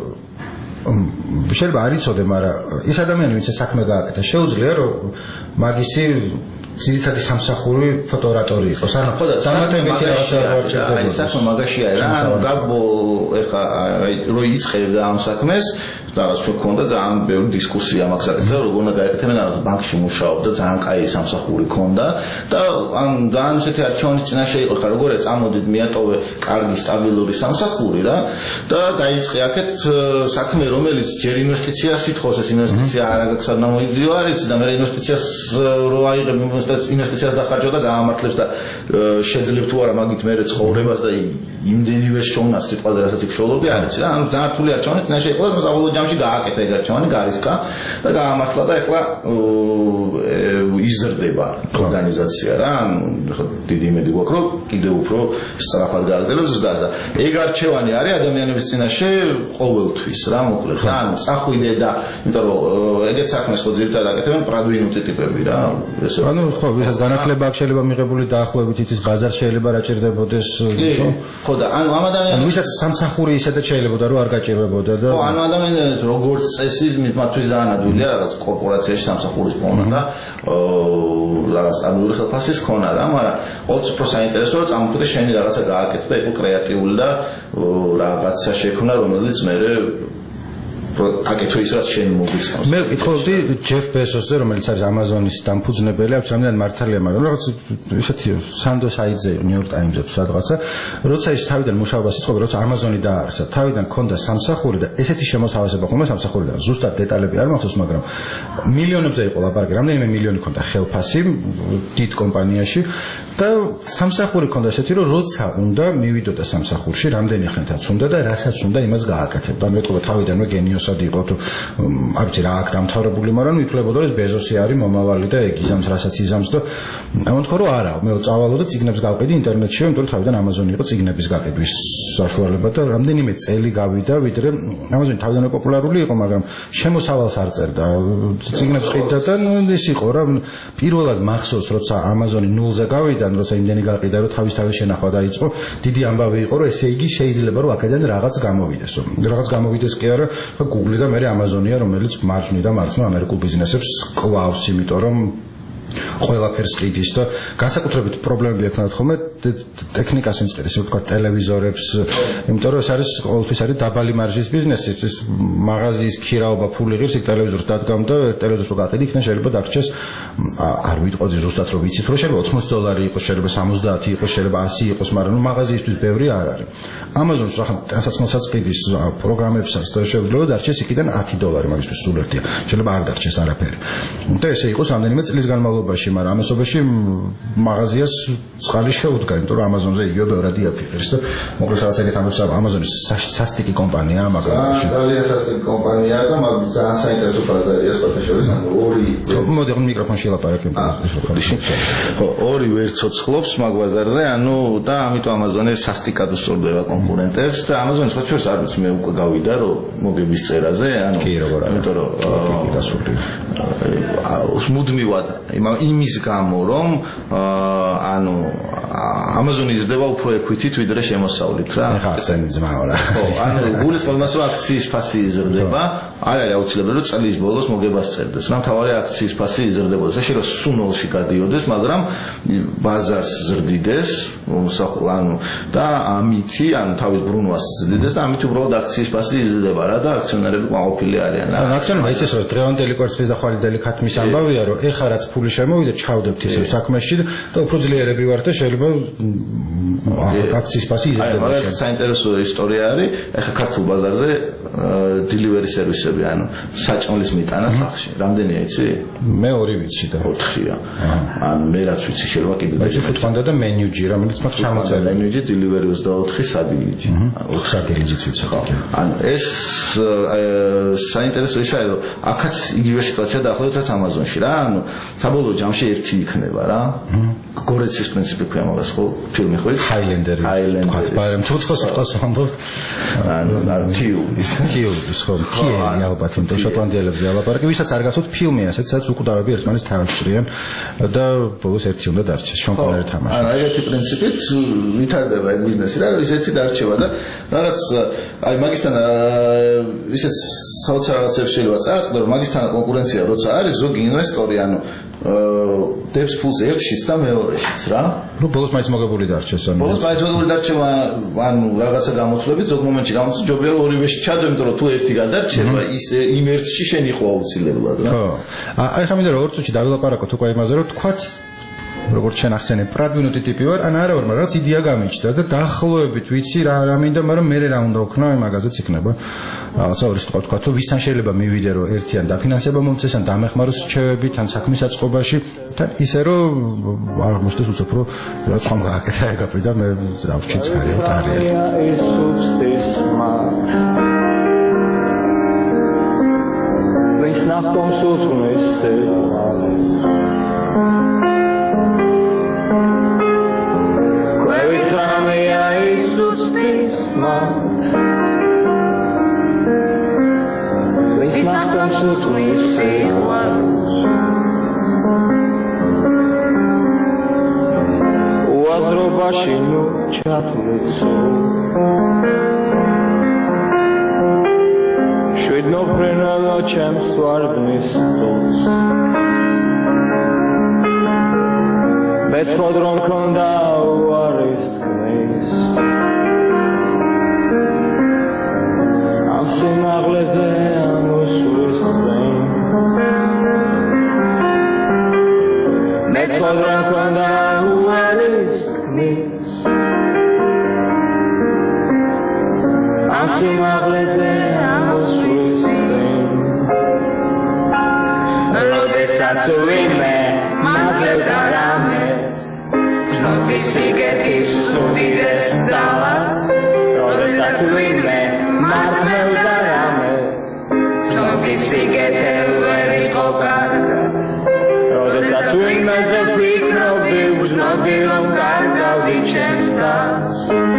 შეიძლება არ იცოდე, მაგრამ ის ადამიანი ვინც საქმე გააკეთა შეუძლია რომ მაგისი ძირითადი სამსახური ფოტორატორი იყოს. ანუ დამატებითი რაღაცა ვარჩევდება. აი საქმე მაგაშია რა. ანუ გაბო ეხა აი რო იწყებდა ამ საქმეს და შო ქონდა ძალიან ბევრი დისკუსია მაგ საკითხზე, როგორ უნდა გაეკეთებინა, რაღაც ბანკში მუშაობდა, ძალიან კაი სამსახური ქონდა და ან ძალიან ისეთი არჩევანის წინაშე იყო ხა, როგორ წამოდით მიატოვე კარგი სტაბილური სამსახური რა და დაიწყე აქეთ საქმე, რომელიც ჯერ ინვესტიციას ითხოვს, ეს ინვესტიცია არაგაკ სანამოიძიო არის და მე ინვესტიციას რო აიღებ ინვესტიციას დახარჯო და გაამართლებს და შეძლებ თუ არა მაგით მე ცხოვრებას და იმდენივე შოვნას სიტყვაზე რასაც იქ შოლობდი არის რა, ანუ ძალიან რთული არჩევანი წინაშე იყო და საბოლოო ჯამში გააკეთა ეგ არჩევანი გარისკა და გაამართლა და ეხლა იზრდება ორგანიზაცია რა ანუ დიდი იმედი გვაქვს რომ კიდევ უფრო სწრაფად გააგრძელებს ზრდას და ეგ არჩევანი არის ადამიანების წინაშე ყოველთვის რა მოკლედ რა ანუ წახვიდე და იმიტომ რომ ეგეც საქმეს ხო ძირითადად აკეთებენ პრადვინუტი ტიპები რა ესე ანუ ხო ვისაც განახლება აქვს შეიძლება მიღებული დაახლოებით იცის ბაზარ შეიძლება რა ჭირდებოდეს ხო და ანუ ამ ადამიანს ვისაც სამსახური ისედაც შეიძლება რომ არ გაჭირებოდა და ხო ანუ ადამიანს როგორც წესი მათთვის ძალიან ადვილია რაღაც კორპორაციაში სამსახურის პოვნა და რაღაც ადვილი ხელფასის ქონა რა მაგრამ ოცი პროცენტი საინტერესოა რომ წამოხვიდე შენი რაღაცა გააკეთე და იყო კრეატიული და რაღაცა შექმნა რომელიც მე აკეთო ის რაც შენ მოგიწყავს. მე ვკითხავდი ჯეფ ბეზოსზე, რომელიც არის Amazon-ის დამფუძნებელი, აქვს რამდენად მართალია, მაგრამ რაღაც ისეთი სანდო საიტზე იყო New York Times-ზე რაღაცა, როცა ის თავიდან მუშაობას იწყებდა, როცა Amazon-ი დაარსა, თავიდან ჰქონდა სამსახური და ესეთი შემოსავსება ჰქონდა სამსახურიდან. ზუსტად დეტალები არ მახსოვს, მაგრამ მილიონებზე იყო ლაპარაკი, რამდენიმე მილიონი ჰქონდა ხელფასი დიდ კომპანიაში და სამსახური ჰქონდა ესეთი, რომ როცა უნდა მივიდოდა სამსახურში, რამდენი ხანთაც უნდა და რასაც უნდა იმას გააკეთებდა. მე ვთქვა თავიდანვე გენიოსად იყო თუ არ ვიცი რა აქ დამთავრებული, მაგრამ ვითვლებოდა რომ ეს ბეზოსი არის მომავალი და ეგ იზამს რასაც იზამს და ამოთქვა რომ არა, მე წავალო და ციგნებს გავყიდი ინტერნეტში, იმიტომ რომ თავიდან Amazon-ი იყო ციგნების გაყიდვის საშუალება და რამდენიმე წელი გავიდა, ვიდრე Amazon-ი თავიდანვე პოპულარული იყო, მაგრამ შემოსავალს არ წერდა. ციგნებს ყიდდა და ნუ ის იყო რა, პირველად მახსოვს როცა Amazon-ი ნულზე გავიდა, როცა იმდენი გაყიდა რომ თავის-თავის შენახვა დაიწყო, დიდი ამბავი იყო რომ ესე იგი შეიძლება რომ აქედან რაღაც გამოვიდეს. რაღაც გამოვიდეს კი არა, Google და მე Amazon-ია, რომელიც მარჯვნივ და მარცხნივ ამერიკულ ბიზნესებს კლავს, იმიტომ რომ ყველაფერს ყიდის და განსაკუთრებით პრობლემები ექნათ ხოლმე ტექნიკას ვინც ყიდის, ვთქვა ტელევიზორებს, იმიტომ რომ ეს არის ყოველთვის არის დაბალი მარჟის ბიზნესი, ეს მაღაზიის ქირაობა ფული ღირს, იქ ტელევიზორს დადგამ და ტელევიზორს რო გაყიდი, იქიდან შეიძლება დაგრჩეს არ ვიტყოდი ზუსტად რომ ვიცით, რომ შეიძლება ოთხმოცი დოლარი იყოს, შეიძლება სამოცდაათი იყოს, შეიძლება ასი იყოს, მაგრამ ნუ მაღაზიისთვის ბევრი არ არის. Amazon-ს ახლა დასაწყნელსაც ყიდის პროგრამებსაც და შეიძლება დარჩეს იქიდან ათი დოლარი მაგისთვის სულ ერთია. შეიძლება არ დარჩეს არაფერი. და ესე იყოს რამდენიმე წლის განმავლობაში, მაგრამ ამასობაში მაღაზიას წყალი შეუდგა, იმიტომ რომ Amazon-ზე იგივე ბევრად იაფიქრეს და მოკლედ რაღაც ეგეთ ამბობს Amazon-ის სასტიკი კომპანიაა, მაგრამ ძალიან სასტიკი კომპანიაა და მაგრამ ძალიან საინტერესო ბაზარია სპეციალისტ ანუ ორი მოდი მიკროფონში ლაპარაკი. ხო, ორი ვერ ცოცხლობს მაგ ბაზარზე, ანუ და ამიტომ Amazon-ი სასტიკად უსწორდება კონკურენტებს და Amazon-ის ხო ჩვენს არ ვიცი მე უკვე გავიდა რომ მოგების წერაზე, ანუ იმიტომ რომ გასული მუდმივად იმის გამო რომ ანუ Amazon-ი იზრდება უფრო ექვითით ვიდრე შემოსავლით რა. ეხა ახსენი ძმაო რა. ხო, ანუ გულისხმობს მას რომ აქციის ფასი იზრდება, არ არის აუცილებელი რომ წლის ბოლოს მოგებას წერდეს. რა მთავარია აქციის ფასი იზრდებოდეს. ეს შეიძლება სუნოლში გადიოდეს, მაგრამ ბაზარს ზრდიდეს, ანუ და ამითი, ანუ თავის ბრუნვას ზრდიდეს და ამით უბრალოდ აქციის ფასი იზრდება რა და აქციონერები ყოფილი არიან. ანუ აქციონერმა იცის რომ დღევანდელი კვერცხის და ხვალიდელი ქათმის ამბავია რომ ეხა რაც ფული შემოვიდა ჩავდებთ ისევ საქმეში და უფრო ძლიერები ვართ და შეიძლება აქციის ფასი იზრდება. აი, მაგალითად საინტერესო ისტორია არის, ეხა ქართულ ბაზარზე delivery სერვისები, ანუ საჭმლის მიტანა სახში. რამდენია იცი? მე ორი ვიცი და ოთხია. ანუ მე რაც ვიცი შეიძლება კიდე ვიცი ფუტკანდა და მენიუჯი, რომელიც მაგ ჩამოწერა. მენიუჯი delivery ოცდაოთხი სადილიჯი. ოთხ სადილიჯიც ვიცი. ანუ ეს საინტერესო ის არის, რომ აქაც იგივე სიტუაცია დაახლოებით რაც Amazon-ში რა, ანუ საბოლოო ჯამში ერთი იქნება რა. გორეცის პრინციპი ქვია მაგას ხო ფილმი ხო ის ჰაილენდერი თქვა მაგრამ თუ თქოს თქოს ამბობ ანუ თიულის თიულის ხო თიელი ალბათ იმ შოტლანდიელებზე ალაპარაკი ვისაც არ გასუთ ფილმი ასეც სადაც უკვდავები ერთმანეთს თავებს ჭრიან და ბოლოს ერთი უნდა დარჩეს შონ კონერი თამაში ანუ ეგეთი პრინციპით ვითარდება ეგ ბიზნესი რა ის ერთი დარჩება და რაღაც აი მაგისთან ისეც საოცარ რაღაცებს შეიძლება წააწყდა რომ მაგისთან კონკურენცია როცა არის ზოგი ინვესტორი ანუ დებს ფულს ერთშიც და მეორეშიც რა. ნუ ბოლოს მაინც მოგებული დარჩეს ანუ. ბოლოს მაინც მოგებული დარჩება, ანუ რაღაცა გამოთვლებით ზოგ მომენტში გამოთვლი ჯობია რომ ორივეში ჩადო, იმიტომ რომ თუ ერთი გადარჩება, ის იმ ერთში შენ იყო აუცილებლად რა. ხო. აი ხა მინდა რომ ორ წუთში დავილაპარაკოთ უკვე იმაზე რომ თქვათ როგორც შენ ახსენე პრადვინუტი ტიპი ვარ, ან არა ვარ, მაგრამ რაც იდეა გამიჩნდა და დაახლოებით ვიცი რა რა მინდა, მაგრამ მე რა უნდა ვქნა, მაგაზეც იქნება. რაღაცა ორი სიტყვა თქვა, თუ ვისთან შეიძლება მივიდე რომ ერთიან დაფინანსება მომწეს, ან დამეხმაროს რჩევებით, ან საქმის აწყობაში, თან ისე რომ არ მოხდეს უცებ რომ რაც ხომ გააკეთა ეგაფი და მე რა ვჩი წარიო ტარია. ნახტომს უძღვნის ყვევით რამეა ის უცდის მათ ვის ნახტომს უძღვნის უაზრობაში ნუ ჩათვლიცო შვიდნოფრენალო ჩემს ვარდნის თავს მეცხოვ რომ მქონდა უარის თქმის ამ სიმაღლეზე ამოსვლის წინ მეცხოვ რომ მქონდა უარის თქმის ამ სიმაღლეზე ამოსვლის წინ როდესაც ვინმე მაგლევდა რამეს ცნობის სიგეთის უდიდეს ძალას როდესაც ვინმე მაგლევდა რამეს ცნობის სიგეთე ვერ იყო კარგად როდესაც ვინმეზე ვფიქრობდი ვზნობდი რომ კარგავდი ჩემს თავს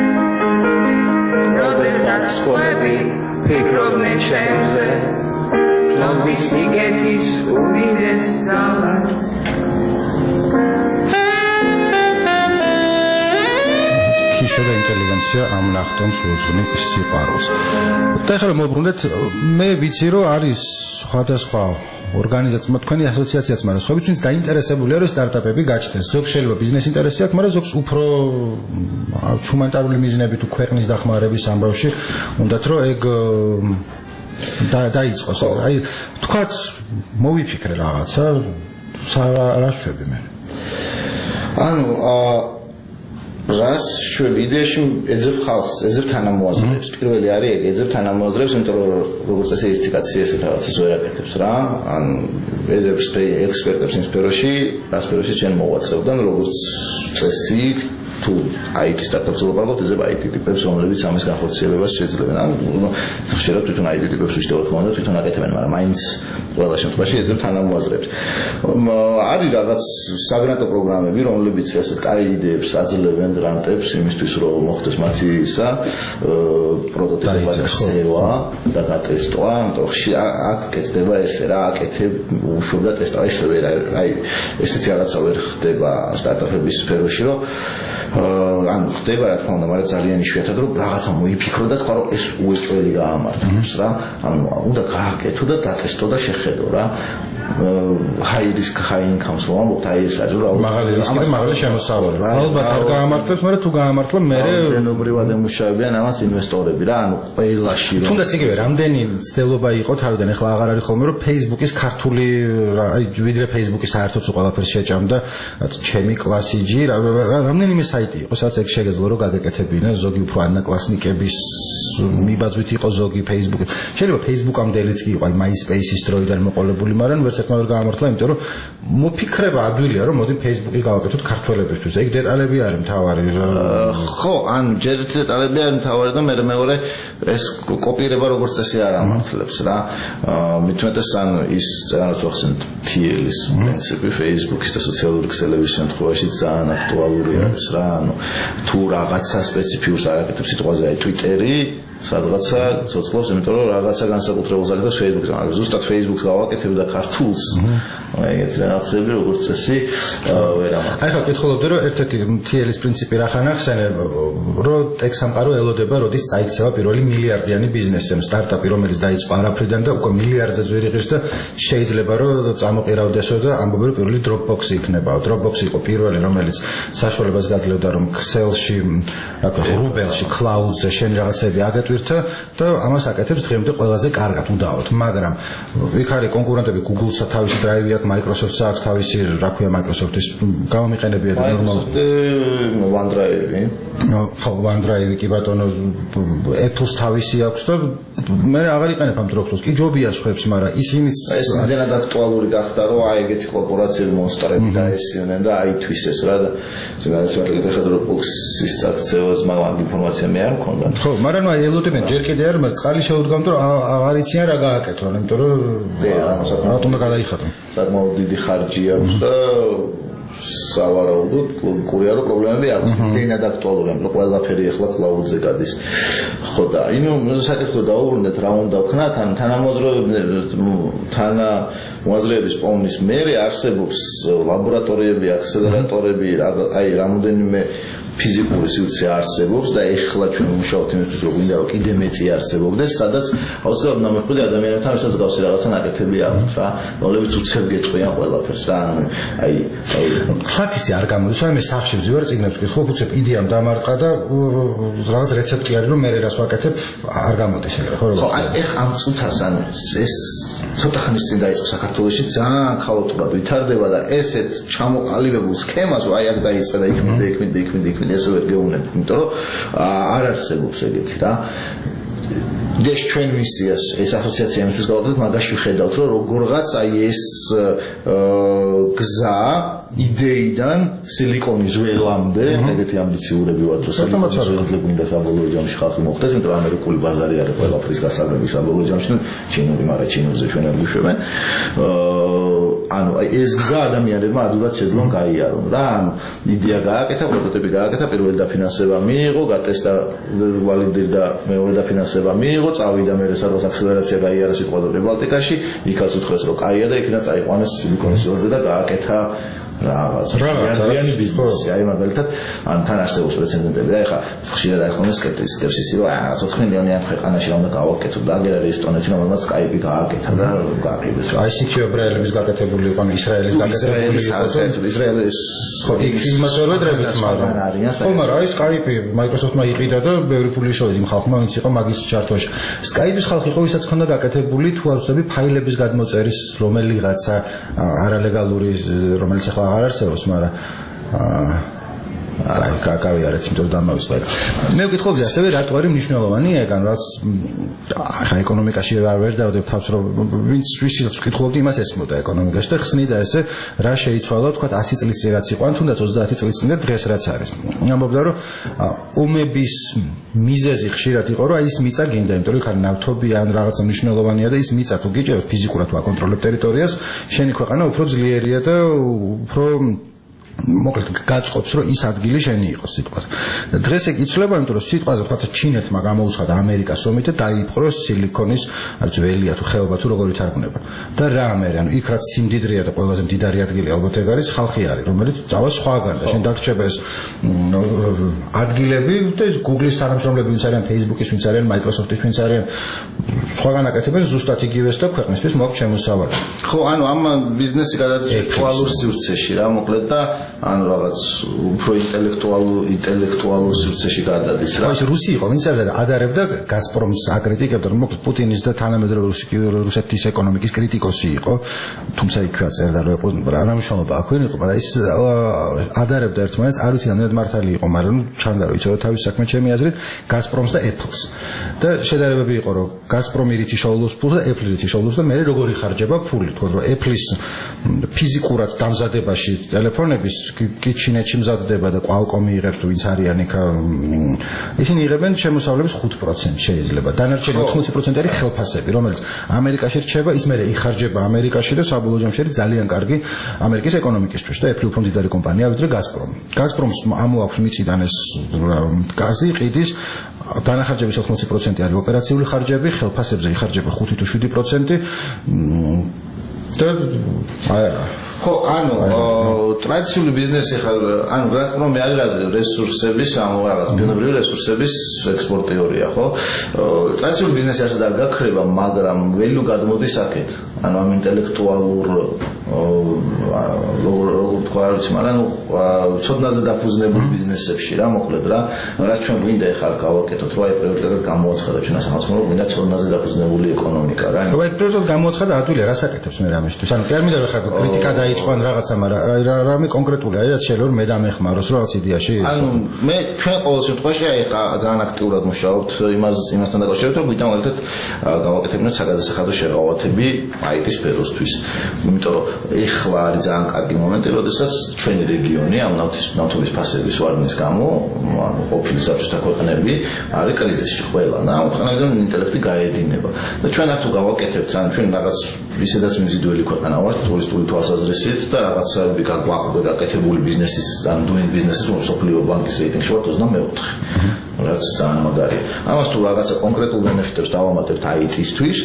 როდესაც სხვები ფიქრობდნენ ჩემზე ცნობის სიგეთის უდიდეს ძალას ქიშა და ინტელიგენცია ამ ნახტომს უძღვნის სიყვარულს. და ახლა მოbrunდეთ მე ვიცი რომ არის სხვადასხვა ორგანიზაცია, თქვენი ასოციაციაც, მაგრამ სხვაებიც ვინც დაინტერესებულია რომ სტარტაპები გაჩნდეს. ზოგს შეიძლება ბიზნეს ინტერესი აქვს, მაგრამ ზოგს უფრო ჰუმანიტარული მიზნები თუ ქვეყნის დახმარების ამბავში უნდათ რომ ეგ და დაიწყოს. აი თქვათ მოვიფიქრე რაღაცა, რა შვები მე. ანუ რას შვები იდეაში ეძებ ხალხს, ეძებ თანამოაზრეებს. პირველი არის ეგ, ეძებ თანამოაზრეებს, იმიტომ რომ როგორც ესე ერთი კაცი ესეთ რაღაცას ვერ აკეთებს რა. ან ეძებს ექსპერტებს იმ სფეროში, რა სფეროში ჩვენ მოვაწევდან, როგორც წესი თუ აი ტი სტარტაპს ვლაპარაკობთ, ეძებ აი ტი ტიპებს, რომლებიც ამის განხორციელებას შეძლებენ. ან ხშირად თვითონ აი ტი ტიპებს ვიშტევათ ხოლმე და თვითონ აკეთებენ, მაგრამ მაინც ყველა შემთხვევაში ეძებ თანამოაზრეებს. არის რაღაც საგრანტო პროგრამები, რომლებიც ასეთ კაი იდეებს აძლევენ გრანტებს იმისთვის რომ მოხდეს მათი ისა პროტოტიპების შევა და გატესტვა, ამიტომ აქ კეთდება ესე რა, აკეთებ უშვებდა ტესტა ესე ვერ აი ესეთი რაღაცა ვერ ხდება სტარტაპების სფეროში რომ ანუ ხდება რა თქმა უნდა, მაგრამ ძალიან იშვიათად რომ რაღაცა მოიფიქრო და თქვა რომ ეს უეჭველი გაამართლებს რა, ანუ უნდა გააკეთო და დატესტო და შეხედო რა. high risk high income-ს ვამბობთ, აი ეს არის რა მაღალი რისკი და მაღალი შემოსავალი. ალბათ არ გაამართლებს, მაგრამ თუ გაამართლა მე ენობრივად ემუშავებიან ამას ინვესტორები რა, ანუ ყველაში რომ თუნდაც იგივე რამდენი ცდელობა იყო თავიდან, ახლა აღარ არის ხოლმე რომ Facebook-ის ქართული აი ვიდრე Facebook-ის საერთოდ ყველაფერს შეჭამდა, ჩემი კლასიჯი, რამდენიმე საიტი იყო, სადაც ეგ შეგეძლო რომ გაგეკეთებინა, ზოგი უფრო ანაკლასნიკების მიბაძვით იყო ზოგი Facebook-ი. შეიძლება Facebook-ამდელიც კი იყო, აი MySpace-ის დროიდან მოყოლებული, მაგრამ ვერც ერთმა ვერ გაამართლა, იმიტომ რომ მოფიქრება ადვილია რომ მოდი Facebook-ი გავაკეთოთ ქართველებისთვის. ეგ დეტალები არის მთავარი. ხო, ან ჯერ დეტალები არის მთავარი და მე მეორე ეს კოპირება როგორც წესი არ ამართლებს რა. მithumetes ან ის ძალიან უხსენთ თი ელ-ის პრინციპი Facebook-ის და სოციალური ქსელების შემთხვევაში ძალიან აქტუალურია ეს რა. ანუ თუ რაღაცა სპეციფიურს არ აკეთებს სიტყვაზე აი Twitter-ი სადღაცა ცოცხლობს, იმიტომ რომ რაღაცა განსაკუთრებულს აკეთებს Facebook-ზე, მაგრამ ზუსტად Facebook-ს გავაკეთებ და ქართულს. ეგეთი რაღაცები როგორც წესი ვერ ამართლებს. აი ხა კითხულობდი რომ ერთ-ერთი თი ელ-ის პრინციპი რა ხან ახსენებ, რომ ტექ სამყარო ელოდება, როდის წაიქცევა პირველი მილიარდიანი ბიზნესი, ანუ სტარტაპი, რომელიც დაიწყო არაფრიდან და უკვე მილიარდზე ძვირი ღირს და შეიძლება რომ წამოყირავდესო და ამბობენ რომ პირველი Dropbox-ი იქნებაო. Dropbox-ი იყო პირველი, რომელიც საშუალებას გაძლევდა რომ Excel-ში, რა ქვია, Rubel-ში, Cloud-ზე შენ რაღაცები აგეთ და ამას აკეთებს დღემდე ყველაზე კარგად უდაოდ, მაგრამ იქ არის კონკურენტები Google-ს თავისი დრაივი აქვს, Microsoft-ს აქვს თავისი, რა ქვია, Microsoft-ის გამომიყენებია და ნორმალურად OneDrive-ი. ხო, OneDrive-ი კი ბატონო, Apple-ს თავისი აქვს და მე აღარ იყენებ ამ Dropbox-ს. კი ჯობია სხვებს, მაგრამ ისინი ეს იმდენად აქტუალური გახდა, რომ აი ეგეთი კორპორაციები მონსტრები დაესწრნენ და აი თვისეს რა და ზოგადად ახლა Dropbox-ის აქცევას მაგ ინფორმაცია მე არ მქონდა. ხო, მაგრამ აი პუტინი ჯერ კიდე არ მას წყალი შეუდგამთ რომ აღარ იციან რა გააკეთონ იმიტომ რომ რატომ გადაიხადონ საკმაოდ დიდი ხარჯი აქვს და სავარაუდოდ ლოგიკურია რომ პრობლემები აქვს დენად აქტუალურია რომ ყველაფერი ახლა კლაუდზე გადის ხო და იმო საკითხი დაუბრუნდეთ რა უნდა ვქნათ ან თანამოაზრეების პოვნის მერე არსებობს ლაბორატორიები აქსელერატორები აი რამოდენიმე ფიზიკური სივრცე არსებობს და ეხლა ჩვენ ვმუშაობთ იმისთვის რომ გვინდა რომ კიდე მეტი არსებობდეს სადაც აუცილებლად ნამეხვდი ადამიანებთან ვისაც გავსი რაღაცა ნაკეთები აქვს რა რომლებიც უცებ გეტყვიან ყველაფერს რა აი ფაქტი არ გამოდის აი მე სახში ვზივარ წიგნებს ვკითხო უცებ იდეამ დამარტყა და რაღაც რეცეპტი არის რომ მე რას ვაკეთებ არ გამოდის ეგრე ხო ხო აი ეხ ამ წუთას ან ეს ცოტა ხნის წინ დაიწყო საქართველოში ძალიან ქაოტურად ვითარდება და ესეთ ჩამოყალიბებულ სქემას რომ აი აქ დაიწყე და იქ მინდა იქ მინდა იქ მინდა იქ მინდა ესე ვერ გეუნებ იმიტომ რომ არ არსებობს ეგეთი რა ეს ჩვენ მისიას ეს ასოციაცია იმისთვის გავაკეთეთ მაგაში ხედავთ რომ როგორღაც აი ეს გზა იდეიდან სილიკონის ველამდე ეგეთი ამბიციურები ვარ რომ სილიკონის ველამდე გვინდა საბოლოო ჯამში ხალხი მოხდეს იმიტომ რომ ამერიკული ბაზარი არის ყველაფრის გასაგები საბოლოო ჯამში ჩინური მაგრამ ჩინურზე ჩვენ არ გვიშვებენ ანუ აი ეს გზა ადამიანებმა ადვილად შეძლონ გაიარონ რა ანუ იდეა გააკეთა პროტოტიპი გააკეთა პირველი დაფინანსება მიიღო გატესტა ვალიდირდა მეორე დაფინანსება მიიღო წავიდა მე სადღაც აქსელერაცია გაიარა სიტყვაზე ბალტიკაში იქაც უთხრეს რომ კაია და იქნაც აიყვანეს სილიკონის ველზე და გააკეთა რაღაც რაღაციანი ბიზნესი აი მაგალითად ან თან არსებობს პრეცედენტები რა ეხა ხშირად არ ხომ სკეპსისი რომ აა ოთხ მილიონიან ქვეყანაში რომ გავაკეთო და აგერ არის ესტონეთი რომელმაც სკაიპი გააკეთა და გააკეთეს აი სიქი ებრაელების გაკეთებული იყო ისრაელის გაკეთებული იყო ისრაელის ხო იქ იმას ვერ ვედრებით მაგრამ ხო მაგრამ აი სკაიპი მაიკროსოფტმა იყიდა და ბევრი ფული შოვის იმ ხალხმა ვინც იყო მაგის ჩართვაში სკაიპის ხალხი იყო ვისაც ქონდა გაკეთებული თუ არ ვწდები ფაილების გადმოწერის რომელიღაცა არალეგალური რომელიც ახლა არ არსებობს, მაგრამ აი კაკავიარეთ იმიტომ დამავიწყე. მე ვკითხობდი ასევე რატო არის მნიშვნელოვანი ეგ ან რაც ახლა ეკონომიკაში არ ვერ დავდებ თავს რომ ვინც ვისაც ვკითხობდი იმას ესმოდა ეკონომიკაში და ხსნიდა ესე რა შეიცვალა თქვა ასი წლის წინ რაც იყო ან თუნდაც ოცდაათი წლის წინ და დღეს რაც არის. ამბობდა რომ ომების მიზეზი ხშირად იყო რომ აი ის მიწა გინდა იმიტომ რომ იქ არის ნავთობი ან რაღაცა მნიშვნელოვანია და ის მიწა თუ გიჭერს ფიზიკურად თუ აკონტროლებ ტერიტორიას შენი ქვეყანა უფრო ძლიერია და უფრო მოკლედ გაწყობს რომ ის ადგილი შენი იყოს სიტყვაზე. და დღეს ეგ იცვლება იმიტომ რომ სიტყვაზე თქვა ჩინეთმა გამოუცხადა ამერიკას ომით და დაიპყრო სილიკონის არც ველია თუ ხეობა თუ როგორ ვითარგმნება. და რა მე ანუ იქ რაც სიმდიდრეა და ყველაზე მდიდარი ადგილი ალბათ ეგ არის ხალხი არის რომელიც წავა სხვაგან და შენ დაგრჩება ეს ადგილები და ეს Google-ის თანამშრომლები ვინც არიან Facebook-ის ვინც არიან Microsoft-ის ვინც არიან სხვაგან აკეთებენ ზუსტად იგივეს და ქვეყნისთვის მოაქვს შემოსავალი. ხო ანუ ამ ბიზნესი გადადის აქტუალურ სივრცეში რა მოკლედ და ანუ რაღაც უფრო ინტელექტუალურ ინტელექტუალურ სივრცეში გადადის რა. აი ეს რუსი იყო, ვინც ადარებდა გაზპრომს აკრიტიკებდა, რომ მოკლედ პუტინის და თანამედროვე რუსეთის ეკონომიკის კრიტიკოსი იყო, თუმცა იქვე წერდა რომ რა მნიშვნელობა აქვს იყო, მაგრამ ის ადარებდა ერთმანეთს, არ ვიცი რამდენად მართალი იყო, მაგრამ ჩანდა რომ იცოდა თავის საქმე ჩემი აზრით გაზპრომს და Apple-ს. და შედარებები იყო რომ გაზპრომი რითი შოულობს ფულს და Apple რითი შოულობს და მე როგორ იხარჯება ფული, თქო რომ Apple-ის ფიზიკურად დამზადებაში ტელეფონების კი ჩინეთში მზადდება და Qualcomm იღებს თუ ვინც არიან იქ ისინი იღებენ შემოსავლების ხუთ პროცენტს შეიძლება დანარჩენი ოთხმოცი პროცენტი არის ხელფასები რომელიც ამერიკაში რჩება ის მე იხარჯება ამერიკაში და საბოლოო ჯამში არის ძალიან კარგი ამერიკის ეკონომიკისთვის და Apple უფრო მდიდარი კომპანია ვიდრე Gazprom Gazprom's ამოაქვს მიწიდან ეს გაზი ყიდის დანახარჯების ოთხმოცი პროცენტი არის ოპერაციული ხარჯები ხელფასებზე იხარჯება ხუთი თუ შვიდი პროცენტი და აი ხო ანუ ტრადიციული ბიზნესი ხარ ანუ Gazprom-ი არის რესურსების ამ რაღაც ბუნებრივი რესურსების ექსპორტიორია ხო ტრადიციული ბიზნესი არც არ გაქრება მაგრამ value გადმოდის აქეთ ანუ ამ ინტელექტუალურ როგორ თქვა არ ვიცი მაგრამ ცოდნაზე დაფუძნებულ ბიზნესებში რა მოკლედ რა რაც ჩვენ გვინდა ეხლა გავაკეთოთ რა აი პრიორიტეტად გამოაცხადა ჩვენ სახელმწიფო რომ გვინდა ცოდნაზე დაფუძნებული ეკონომიკა რა აი პრიორიტეტად გამოაცხადა ადვილია რა საკეთებს მე რამისთვის ანუ ტერმინი რა ხარ კრიტიკა დაიწყო რაღაცა მაგრამ რამე კონკრეტული აი რაც შეიძლება რომ მე დამეხმაროს რაღაც იდეაში ანუ მე ჩვენ ყოველ შემთხვევაში აი ხა ძალიან აქტიურად მუშაობთ იმას იმასთან დაკავშირებით რომ გვიდან ერთად გავაკეთებინოთ საგადასახადო შეღავათები აი ტი სფეროსთვის იმიტომ რომ ეხლა არის ძალიან კარგი მომენტი როდესაც როდესაც ჩვენი რეგიონი ამ ნავთობის ფასების ვარდნის გამო, ანუ ყოფილი საბჭოთა ქვეყნები არის კრიზისში ყველა და ამ ქვეყნებიდან ინტელექტი გაედინება. და ჩვენ აქ თუ გავაკეთებთ, ან ჩვენ რაღაც ისედაც მიზიდველი ქვეყანა ვართ ტურისტული თვალსაზრისით და რაღაცები გაკეთებული ბიზნესის ან doing business-ის მსოფლიო ბანკის რეიტინგში ვართ ოცდამეოთხე. რაც ძალიან მაგარია. ამას თუ რაღაცა კონკრეტულ ბენეფიტებს დავამატებთ აი ტი-ისთვის,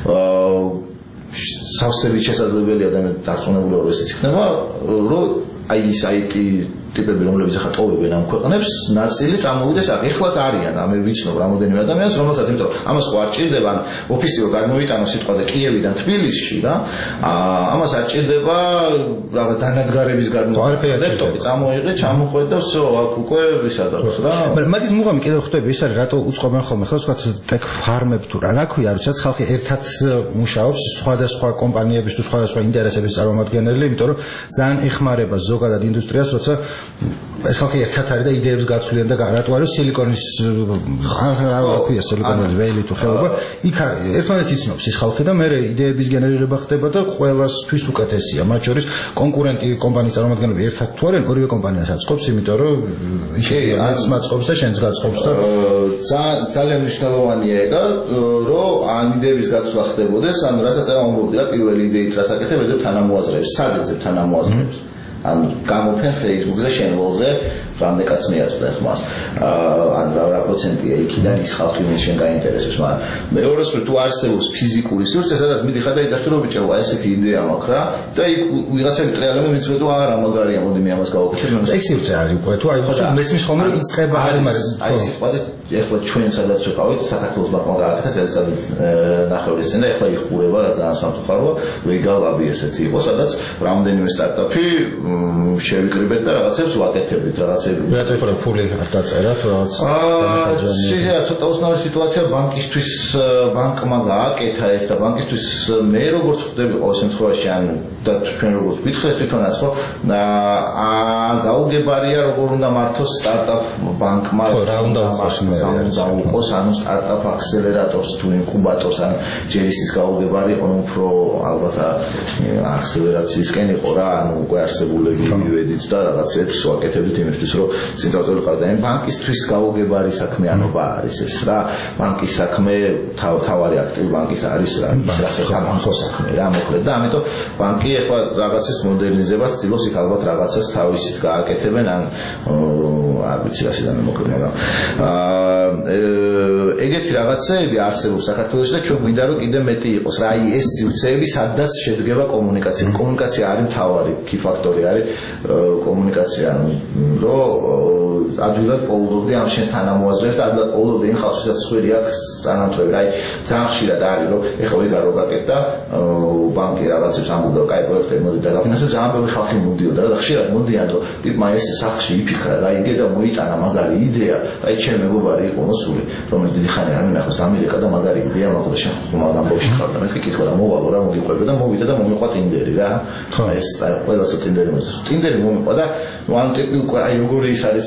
სავსებით შესაძლებელია და დარწმუნებული ვარ, ესეც იქნება, რომ აი ის აი ტი ტიპები, რომლებიც ახლა ტოვებენ ამ ქვეყნებს, ნაწილი წამოვიდეს აქ. ეხლაც არიან, ამე ვიცნობ რამოდენიმე ადამიანს, რომელსაც იმიტომ რომ ამას ხო არ ჭირდება, ან ოფისიო გადმოიტანო სიტყვაზე კიევიდან თბილისში რა. ამას არ ჭირდება რაღაც დანადგარების გადმოიტანა. ლეპტოპი წამოიღე, ჩამოხვედ და всё, აქ უკვე ვისადავს რა. მაგის მუღამი კიდევ ხვდები, ის არის რატო უწყობენ ხოლმე ხელს ვთქვათ ტექ ფარმებს თუ რა, რა ქვია, როდესაც ხალხი ერთად მუშაობს სხვადასხვა კომპანიების თუ სხვადასხვა ინტერესების წარმომადგენელი, იმიტომ რომ ძალიან ეხმარება ზოგადად ინდუსტრიას, როცა ეს ხალხი ერთად არის და იდეებს გაცვლიან და რატო არის სილიკონის რა ქვია სილიკონის ველი თუ ხეობა იქ ერთმანეთს იცნობს ის ხალხი და მე იდეების გენერირება ხდება და ყველასთვის უკეთესია მათ შორის კონკურენტი კომპანიის წარმომადგენლები ერთად თუ არიან ორივე კომპანიას აწყობს იმიტომ რომ ის მაწყობს და შენც გაწყობს და ძალიან მნიშვნელოვანია ეგა რომ ამ იდეების გაცვლა ხდებოდეს ანუ რასაც ამბობდი რა პირველი იდეით რას აკეთებ და თანამოაზრეებს სადეცებ თანამოაზრეებს ანუ გამოფენ Facebook-ზე შენლოზე რამდენი კაც მიაწვდა ხმას ან რა პროცენტია იქიდან ის ხალხი ვინც შენ გაინტერესებს მაგრამ მეორეს თუ არსებობს ფიზიკური სივრცე სადაც მიდიხარ და იცახი რომ ბიჭო ესეთი იდეა მაქვს რა და იქ ვიღაცები ტრიალები მიცვე თუ არა მაგარია მოდი მე ამას გავაკეთებ ეს სივრცე არის უკვე თუ აი ხო მესმის ხოლმე რომ იწყება არის მაგრამ აი სიტყვაზე ეხლა ჩვენ სადაც ვიყავით საქართველოს ბანკმა გააკეთა წელიწადი ნახევრის წინ და ეხლა იხურება რა ძალიან სამწუხაროა ვეგალაბი ესეთი იყო სადაც რამდენიმე სტარტაპი შევიკრიბეთ და რაღაცებს ვაკეთებდით რაღაცები რატო იყო რომ ფული არ დაწერათ რაღაც აა ცოტა უცნაური სიტუაცია ბანკისთვის ბანკმა გააკეთა ეს და ბანკისთვის მე როგორც ხვდები ყოველ შემთხვევაში ან და ჩვენ როგორც ვითხეს თვითონაც ხო აა გაუგებარია როგორ უნდა მართოს სტარტაპ ბანკმა რა უნდა იყოს მე და უყოს ანუ სტარტაპ აქსელერატორს თუ ინკუბატორს ან ჯერისის გაუგებარი იყო უფრო ალბათ აქსელერაციისკენ იყო რა ანუ უკვე არსებულები მივედით და რაღაცებს ვაკეთებდით იმისთვის რომ წინ წავწელიყავდა იმ ბანკისთვის გაუგებარი საქმიანობა არის ეს რა ბანკის საქმე თავარი აქტივი ბანკის არის რა რაღაც საბანკო საქმე რა მოკლედ და ამიტომ ბანკი ახლა რაღაცის მოდერნიზებას ცდილობს იქ ალბათ რაღაცას თავისით გააკეთებენ ან არ ვიცი რასიდან მოკლედ მაგრამ ეგეთი რაღაცები არსებობს საქართველოში და ჩვენ გვინდა რომ კიდე მეტი იყოს რა აი ეს სივრცეები სადაც შედგება კომუნიკაცია კომუნიკაცია არის მთავარი key factor-ი არის კომუნიკაცია რომ ადვილად პოულობდი ამ შენს თანამოაზრეებს და ადვილად პოულობდი იმ ხალხს ვისაც ხშირი აქვს წანამთრევი რა ძალიან ხშირად არის რომ ეხლა ვიგა რო გაკეთდა ბანკი რაღაცებს ამბობდა კაი პროექტები მოდი დაგაფინანსებ ძალიან ბევრი ხალხი მოდიოდა და ხშირად მოდიან რომ ტიპმა ეს სახში იფიქრა და იგე და მოიტანა მაგარი იდეა და აი ჩემ მეგობარი იყო მოსული რომელიც დიდი ხანი არ მინახავს ამერიკა და მაგარი იდეა მაქვს და შენ ხომ ამბობში ხარ და მე ვკითხე და მოვალო რა მოგიყვება და მოვიდა და მომიყვა ტინდერი რა ეს ყველას ტინდერი მოდის ტინდერი მომიყვა და ნუ ამ ტიპი უკვე აი როგორი ის არის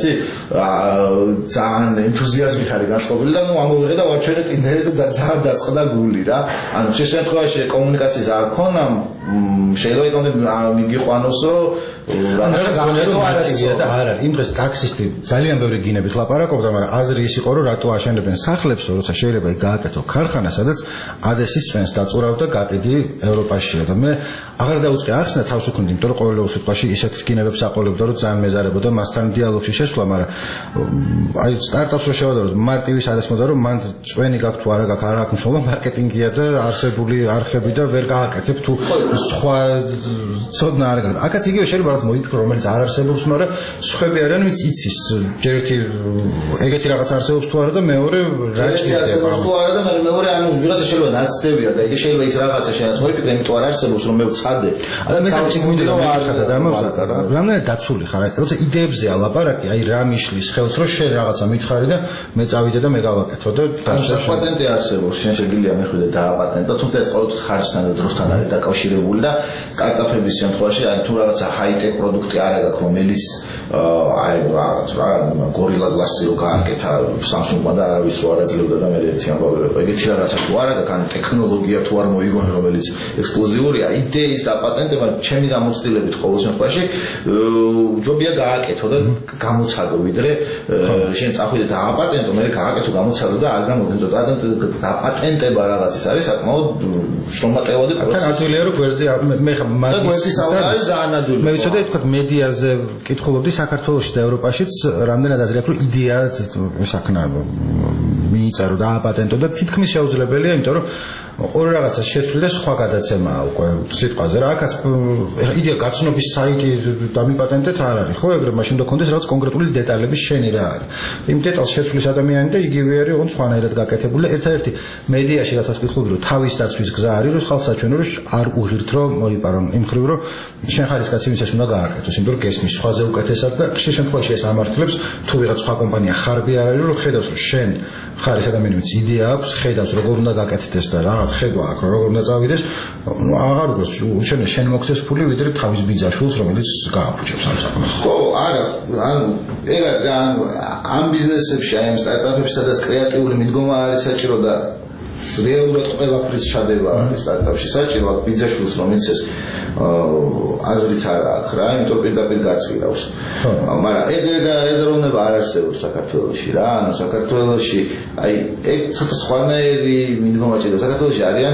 ძალიან ენთუზიაზმით არის განწყობილი და ნუ ამოვიღე და ვაჩვენე ტინდერი და ძალიან დაწყდა გული რა ანუ შენ შემთხვევაში კომუნიკაციის არ ქონა შეიძლება იგონებ მიგიყვანოს რომ რაღაცა გამერო არ არის და არ არის იმ დღეს ტაქსისტი ძალიან ბევრი გინებით ლაპარაკობდა მაგრამ აზრი ის იყო რომ რატო აშენებენ სახლებს როცა შეიძლება იქ გააკეთო ქარხანა სადაც ადესის წვენს დაწურავდა გაყიდი ევროპაშია და მე აღარ დაუწყე ახსნა თავს ვქონდი იმიტომ რომ ყოველ სიტყვაში ისეთ გინებებს აყოლებდა რომ ძალიან მეზარებოდა მასთან დიალოგში შესვლა მაგრამ აი სტარტაპს რო შევადაროთ მარტივის არ ესმოდა რომ მან წვენი გაქვს თუ არა გაქვს არ აქვს მნიშვნელობა მარკეტინგია და არსებული არხები და ვერ გააკეთებ თუ სხვა ცოდნა არ გაქვს აკაც იგივე შეიძლება რაღაც მოიქრო რომელიც არ არსებობს მაგრამ სხვები არიან ვინც იცის ჯერ ერთი ეგეთი რაღაც არსებობს თუ არა და მეორე რა ჭირდება თუ არა და მეორე ანუ ვიღაცა შეიძლება ნაცდებია და იგი შეიძლება ის რაღაცა შეიძლება მოიფიქრე იმიტომ არ არსებობს რომ მე ვცხადე და მე საერთოდ მინდა რომ აღხატა და ამოვსაკა რა რამდენი დაცული ხარ როცა იდეებზეა ლაპარაკი აი რა მიშლის ხელს რომ შენ რაღაცა მითხარი და მე წავიდე და მე გავაკეთო და პატენტი არსებობს შენ შეგიძლია მეხვიდე დააპატენტო თუმცა ეს ყოველთვის ხარჯთან და დროსთან არის დაკავშირებული და სტარტაპების შემთხვევაში აი თუ რაღაცა ჰაი-ტექ პროდუქტი არ აქვს რომელიც აი რაღაც რა გორილა გლასი რო გააკეთა Samsung-მა და არავის რო არ აძლევდა და მე ერთი ამბავი რომ ეგეთი რაღაცა თუ არ აქვს ან ტექნოლოგია თუ არ მოიგონე რომელიც ექსკლუზიურია იდეის და პატენტება ჩემი გამოცდილებით ყოველ შემთხვევაში შემთხვევაში ჯობია გააკეთო და გამოცადო ვიდრე შენ წახვიდე და აპატენტო მე გააკეთო გამოცადო და არ გამოგენწო და აპატენტება რაღაცის არის საკმაოდ შრომატევადი პროცესი. თან ადვილია რომ გვერდზე მე ხა მაგის საუბარი ძალიან ადვილია. მე ვიცოდი თქვა მედიაზე კითხულობდი საქართველოსში და ევროპაშიც რამდენად აზრი აქვს რომ იდეა საქმე მიიწერო და აპატენტო და თითქმის შეუძლებელია იმიტომ რომ ორი რაღაცა შეცვლილი და სხვა გადაცემაა უკვე სიტყვაზე რა აქაც იდეა გაცნობის საიტი დამიპატენტეთ არ არის ხო ეგრე მაშინ უნდა კონდეს რაღაც კონკრეტული დეტალების შენი რა არის იმ დეტალს შეცვლის ადამიანი და იგივე არის ოღონდ სხვანაირად გაკეთებული და ერთადერთი მედიაში რასაც ვიტყობდი რომ თავის დაცვის გზა არის რომ ხალხს აჩვენო რომ არ უღირთ რომ მოიპარონ იმ ხრივ რომ შენ ხარისკაცი ვისაც უნდა გააკეთოს იმიტომ რომ გესმის სხვაზე უკეთესად და ხშირ შემთხვევაში ეს ამართლებს თუ ვიღაც სხვა კომპანია ხარბი არ არის რომ ხედავს რომ შენ ხარის ადამიანი ვინც იდეა აქვს ხედავს როგორ უნდა გაკეთდეს და რაღაც ხედვა აქვს რომ როგორ უნდა წავიდეს ნუ აღარ უგოს შენ შენ მოგცეს ფული ვიდრე თავის ბიძაშვილს რომელიც გააფუჭებს ამ საქმეს ხო არა ანუ ეგ ანუ ამ ბიზნესებში აი ამ სტარტაპებში სადაც კრეატიული მიდგომა არის საჭირო და რეალურად ყველაფრის ჩადება არის სტარტაპში საჭირო ბიძაშვილს რომელიც ეს აზრით არ აქვს რა იმიტომ პირდაპირ გაწირავს მაგრამ ეგ ეზროვნება არ არსებობს საქართველოში რა ანუ საქართველოში აი ეგ ცოტა სხვანაირი მიდგომა ჭირდება საქართველოში არიან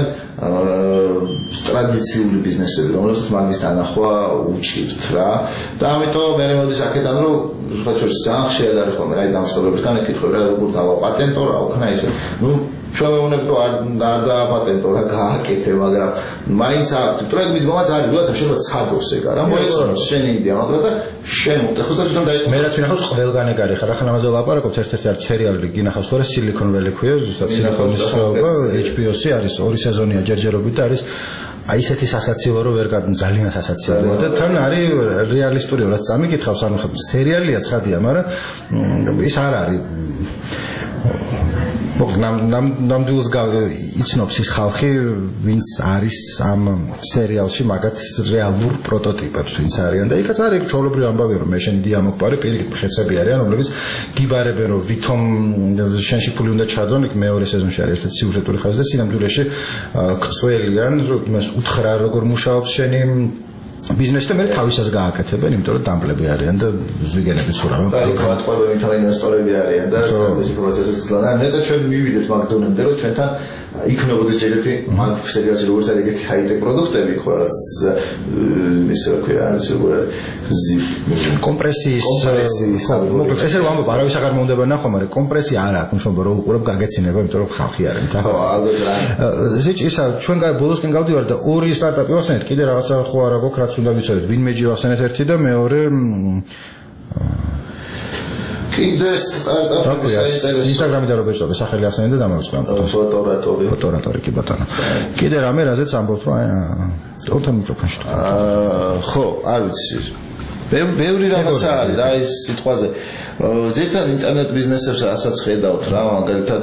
ტრადიციული ბიზნესები რომელსაც მაგის თანახვა უჭირთ რა და ამიტომ მე მოდის აქედან რომ სხვაჩორს ძალიან ხშირად არის ხოლმე რა დამსწრებლებისგან ეკითხები რა როგორ დავაპატენტო რა უქნა ისე ნუ ჩვენ ვეუბნები რომ არ დააპატენტო რა გააკეთე მაგრამ მაინც აქვს თუ ეგ მიდგომა ძალიან ვიღაცა შეიძლება ცადოს ეგ არა მოეწონოს შენი იდეა მაგრამ და შენ მოხდეს და თვითონ დაიწყო მე რაც ვინახავს ყველგან ეგ არის ხარ ახლა ამაზე ვლაპარაკობთ ერთ-ერთი არის სერიალი გინახავს თორე Silicon Valley ქვია ზუსტად Silicon Valley H B O-ში არის ორი სეზონია ჯერჯერობით და არის აი ესეთი სასაცილო რომ ვერ გადა ძალიან სასაცილოა და თან არის რეალისტური რაც წამიკითხავს ანუ სერიალია ცხადია მაგრამ ის არ არის ნამდვილს იცნობს ის ხალხი ვინც არის ამ სერიალში მაგათ რეალურ პროტოტიპებს ვინც არიან და იქაც არის ჩვეულებრივი ამბავია რომ მე შენ იდეა მოგპარე პირიქით ხეცები არიან რომლებიც გიბარებენ რომ ვითომ შენში ფული უნდა ჩადონ იქ მეორე სეზონში არის ესეთი სიუჟეტური ხაზი და სინამდვილეში ქცველიან რომ იმას უთხრა როგორ მუშაობს შენი ბიზნესი და მე თავისას გააკეთებენ, იმიტომ რომ დამპლები არიან და ზვიგენებიც ურავენ. და კვალიფიკაცია თავი ინვესტორები არიან და ეს პროცესიც ძალიან ნეტა ჩვენ მივიდეთ მაგდონემდე რომ ჩვენთან იქნებოდეს ჯერეთი მაგ სერიალში როგორც არის ეგეთი ჰაი-ტექ პროდუქტები, ხო რაც ისე ვქია, არის როგორ კომპრესიის მოკლედ ესე რომ ამბობ არავის აღარ მომდება ნახო, მაგრამ კომპრესია არ აქვს, მშობ რომ უყურებ გაგეცინება, იმიტომ რომ ხალხი არის. ხო, ალბათ რა. ზეჭ ისა ჩვენ ბოლოსკენ გავდივარ და ორი სტარტაპი ვახსენეთ, კიდე რაღაცა ხო არა გვაქვს რაც უნდა ვიცოდეთ, ვინმეჯი ვახსენეთ ერთი და მეორე კიდე სტარტაპი საინტერესო ინსტაგრამი და რობეჭდა სახელი ახსენეთ და დამავიწყე ფოტორატორი ფოტორატორი კი ბატონო კიდე რამე რაზეც ამბობთ რომ აი ორთან მიკროფონში ხო არ ვიცი ბევრი რაღაცა არის რა ის სიტყვაზე ზედან ინტერნეტ ბიზნესებს რასაც ხედავთ რა მაგალითად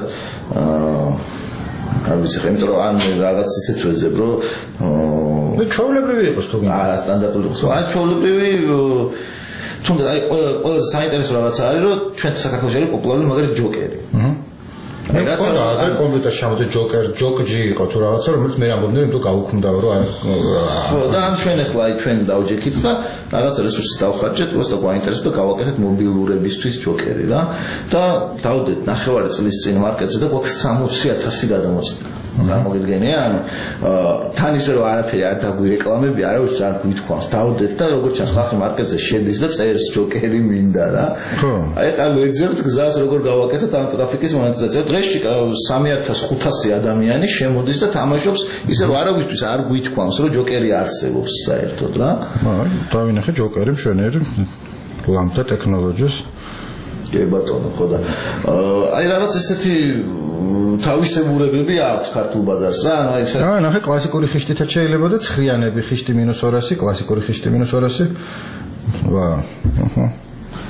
არ ვიცი ხემტრო ან რაღაც ისეც ვეძებ რომ მე ჩვეულებრივი იყოს თუ არა სტანდარტული ხო აი ჩვეულებრივი თუნდაც აი ყველა საინტერესო რაღაცა არის რომ ჩვენ საქართველოში არის პოპულარული მაგალითად ჯოკერი აჰა აი რაც არის კომპიუტერში შემოწე ჯოკერ ჯოკჯი იყო თუ რაღაცა რომელიც მე ამბობდნენ რომ გაუქმდაო რომ აი ხო და ამ ჩვენ ახლა აი ჩვენ დავჯექით და რაღაც რესურსს დავხარჯეთ უბრალოდ გვაინტერესებს და გავაკეთეთ მობილურებისთვის ჯოკერი რა და დავდეთ ნახევარი წლის წინ მარკეტზე და გვაქვს სამოცი ათასი გადამოწყვეტა გამოგიდგენია ანუ თან ისე რომ არაფერი არ დაგვირეკლამები არავის არ გვითქვამს დავდეთ და როგორც ჩანს ხალხი მარკეტზე შედის და წერს ჯოკერი მინდა რა აი ხა გვეძებთ გზას როგორ გავაკეთოთ ამ ტრაფიკის მონეტიზაცია დღეში სამი ათას ხუთასი ადამიანი შემოდის და თამაშობს ისე რომ არავისთვის არ გვითქვამს რომ ჯოკერი არსებობს საერთოდ რა დავინახე ჯოკერი მშვენიერი ლამპდა ტექნოლოგიას კი ბატონო ხო და აი რაღაც ესეთი თავისებურებები აქვს ქართულ ბაზარს რა ანუ აი ესეთი რა ნახე კლასიკური ხიშტითაც შეიძლება და ცხრიანები ხიშტი მინუს ორასი კლასიკური ხიშტი მინუს ორასი ვა აჰა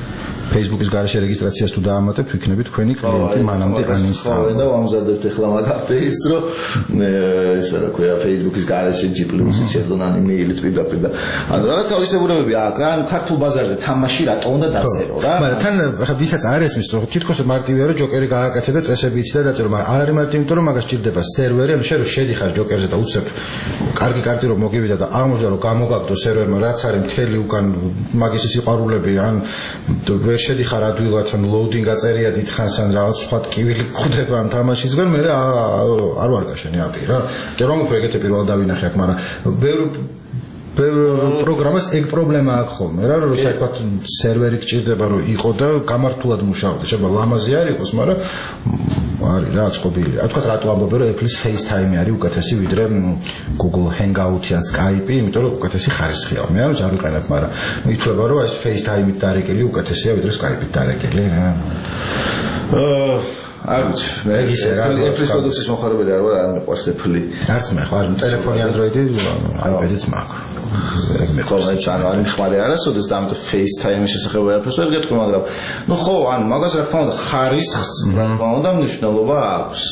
Facebook-ის გარეშე რეგისტრაციას თუ დაამატებ, ვიქნები თქვენი კლიენტი მანამდე ანინსტალო. და ვამზადებ ახლა მაგ აპდეიტს, რომ ესე რა ქვია, Facebook-ის გარეშე G plus-ი შეძლონ ან იმეილით პირდაპირ და ანუ რა თავისებურებები აქვს რა, ანუ ქართულ ბაზარზე თამაში რატო უნდა დაწერო რა? მაგრამ თან ახლა ვისაც არ ესმის, რომ თითქოს მარტივია რომ ჯოკერი გააკეთე და წესები იცი და დაწერო, მაგრამ არ არის მარტივი, იმიტომ რომ მაგას ჭირდება სერვერი, ანუ შენ რომ შედიხარ ჯოკერზე და უცებ კარგი კარტი რომ მოგივიდა და აღმოჩნდა რომ გამოგაგდო სერვერმა რაც არის მთელი უკან მაგის სიყვარულები ან ვერ შედიხარ ადვილად ან loading აწერია დიდხანს ან რაღაც სხვა ტკივილი გხვდება ამ თამაშისგან მე არ ვარ გაშენი აპი რა კი რომ უფრო ეგეთი პირველად დავინახე აქ მაგრამ ბევრი პროგრამას ეგ პრობლემა აქვს ხოლმე რა რომ საერთოდ სერვერი გჭირდება რომ იყო და გამართულად მუშაობდეს შეიძლება ლამაზი არ იყოს მაგრამ არის რა წყობილია. რა თქვა რატო ამბობენ რომ Apple-ის FaceTime არის უკეთესი ვიდრე Google Hangout-ი ან Skype-ი, იმიტომ რომ უკეთესი ხარისხია. მე არ ვიყენებ, მაგრამ ითვლება რომ ეს FaceTime-ით დარეკილი უკეთესია ვიდრე Skype-ით დარეკილი. აა არ ვიცი, მე ისე რა Apple-ის პროდუქციის მოხარებელი არ ვარ, არ მეყვარს Apple-ი. არც მე ხარ, ტელეფონი Android-ი, iPad-იც მაქვს. მე ყოველთვის ანუ არ მიხმარი არასოდეს და ამიტომ FaceTime-ის შესახებ ვერაფერს ვერ გეტყვი, მაგრამ ნუ ხო, ანუ მაგას რა თქმა უნდა ხარისხს, რა თქმა უნდა მნიშვნელობა აქვს.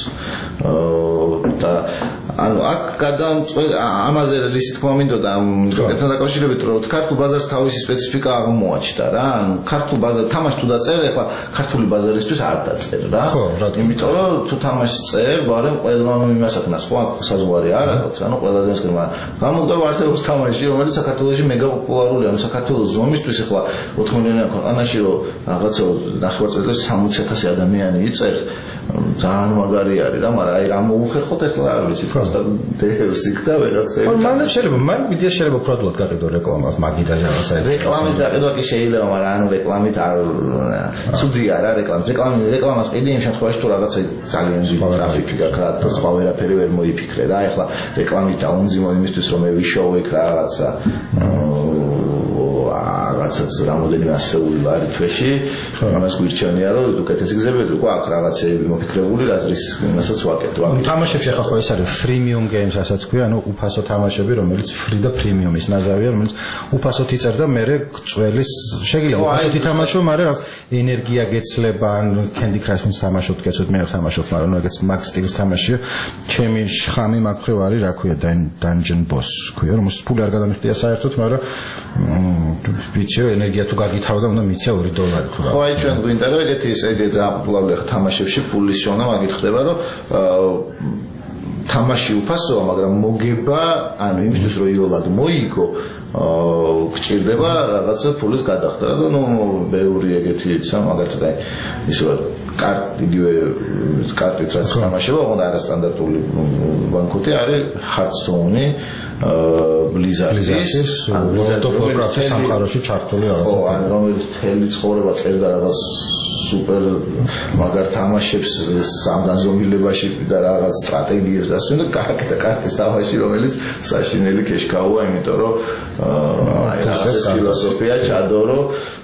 და ანუ აქ გადამწყვეტ ამაზე ისი თქმა მინდოდა ამ ჯოკერთან დაკავშირებით რომ ქართულ ბაზარს თავისი სპეციფიკა აღმოაჩნდა რა ანუ ქართულ ბაზარ თამაში თუ დაწერე ახლა ქართული ბაზარისთვის არ დაწერ რა ხო რა იმიტომ რომ თუ თამაშს წერ ბარემ ყველა იმასაკნა სხვა საზღვარი არ აქვს ანუ ყველაზე ეს მაგრამ გამოგდო არსებობს თამაში რომელიც საქართველოში მეგა პოპულარულია ანუ საქართველოს ზომისთვის ახლა ოთხ მილიონიან ქვეყანაში რომ რაღაცა ნახევარწელს სამოცი ათასი ადამიანი იწერს ძალიან მაგარი არის რა მაგრამ აი რა მოუხერხოთ ახლა არ ვიცი просто დეუსიქ და ვერაცე ხო მან შეიძლება მან ვიდეო შეიძლება უფრო გაყიდო რეკლამას მაგიდაზე რაღაცა რეკლამის დაყიდვა კი შეიძლება მაგრამ ანუ რეკლამით არ ცუდია რა რეკლამის რეკლამის რეკლამას ყიდი იმ შემთხვევაში თუ რაღაცა ძალიან ძვირი ტრაფიკი გაქვს რა და სხვა ვერაფერი ვერ მოიფიქრე რა ახლა რეკლამით დაუნძიმო იმისთვის რომ მე ვიშოვო იქ რაღაცა რაღაცაც რამოდენიმე ასეული ვარ თვეში ამას გვირჩენია რომ უკეთესი გზები უკვე აქ რაღაცები მოფიქრებული რაზრის იმასაც ვაკეთო ამ თამაშებში ახლა ხო ეს არის freemium games ასაც ქვია ანუ უფასო თამაშები რომელიც free და premium-ის ნაზავია რომელიც უფასოდ იწერ და მე გწველის შეიძლება უფასოდ ითამაშო მაგრამ რაღაც ენერგია გეცლება ან Candy Crush-ს თამაშობთ გეცოთ მე ვთამაშობ მაგრამ ეგეც მაგ სტილის თამაშია ჩემი შხამი მაგ ხრივ არის რა ქვია Dungeon Boss ქვია რომელსაც ფული არ გადამიხდია საერთოდ მაგრამ ვიცი ენერგია თუ გაგითავდა უნდა მიცე ორი დოლარი თუ რა. ხო აი ჩვენ გვინდა რომ ეგეთი ეს ეგეთი ზაპოპულარული თამაშებში ფულის შოვნა მაგით ხდება რომ თამაში უფასოა მაგრამ მოგება ანუ იმისთვის რომ იოლად მოიგო გჭირდება რაღაცა ფულის გადახდა და ნუ ბევრი ეგეთი ცა მაგალითად აი ისე რომ კარტი იგივე კარტით რაც თამაშება უნდა არასტანდარტული ბანკოტი არის Hearthstone-ი Blizzard-ის World of Warcraft-ის სამყაროში ჩართული რაღაცა ხო ანუ რომელიც თელი ცხოვრება წერდა რაღაც სუპერ მაგარ თამაშებს სამ განზომილებაში და რაღაც სტრატეგიებს ასე და კარტა კარტის თამაში რომელიც საშინელი ქეშქაუა იმიტომ რომ აი რაღაც ფილოსოფია ჩადორო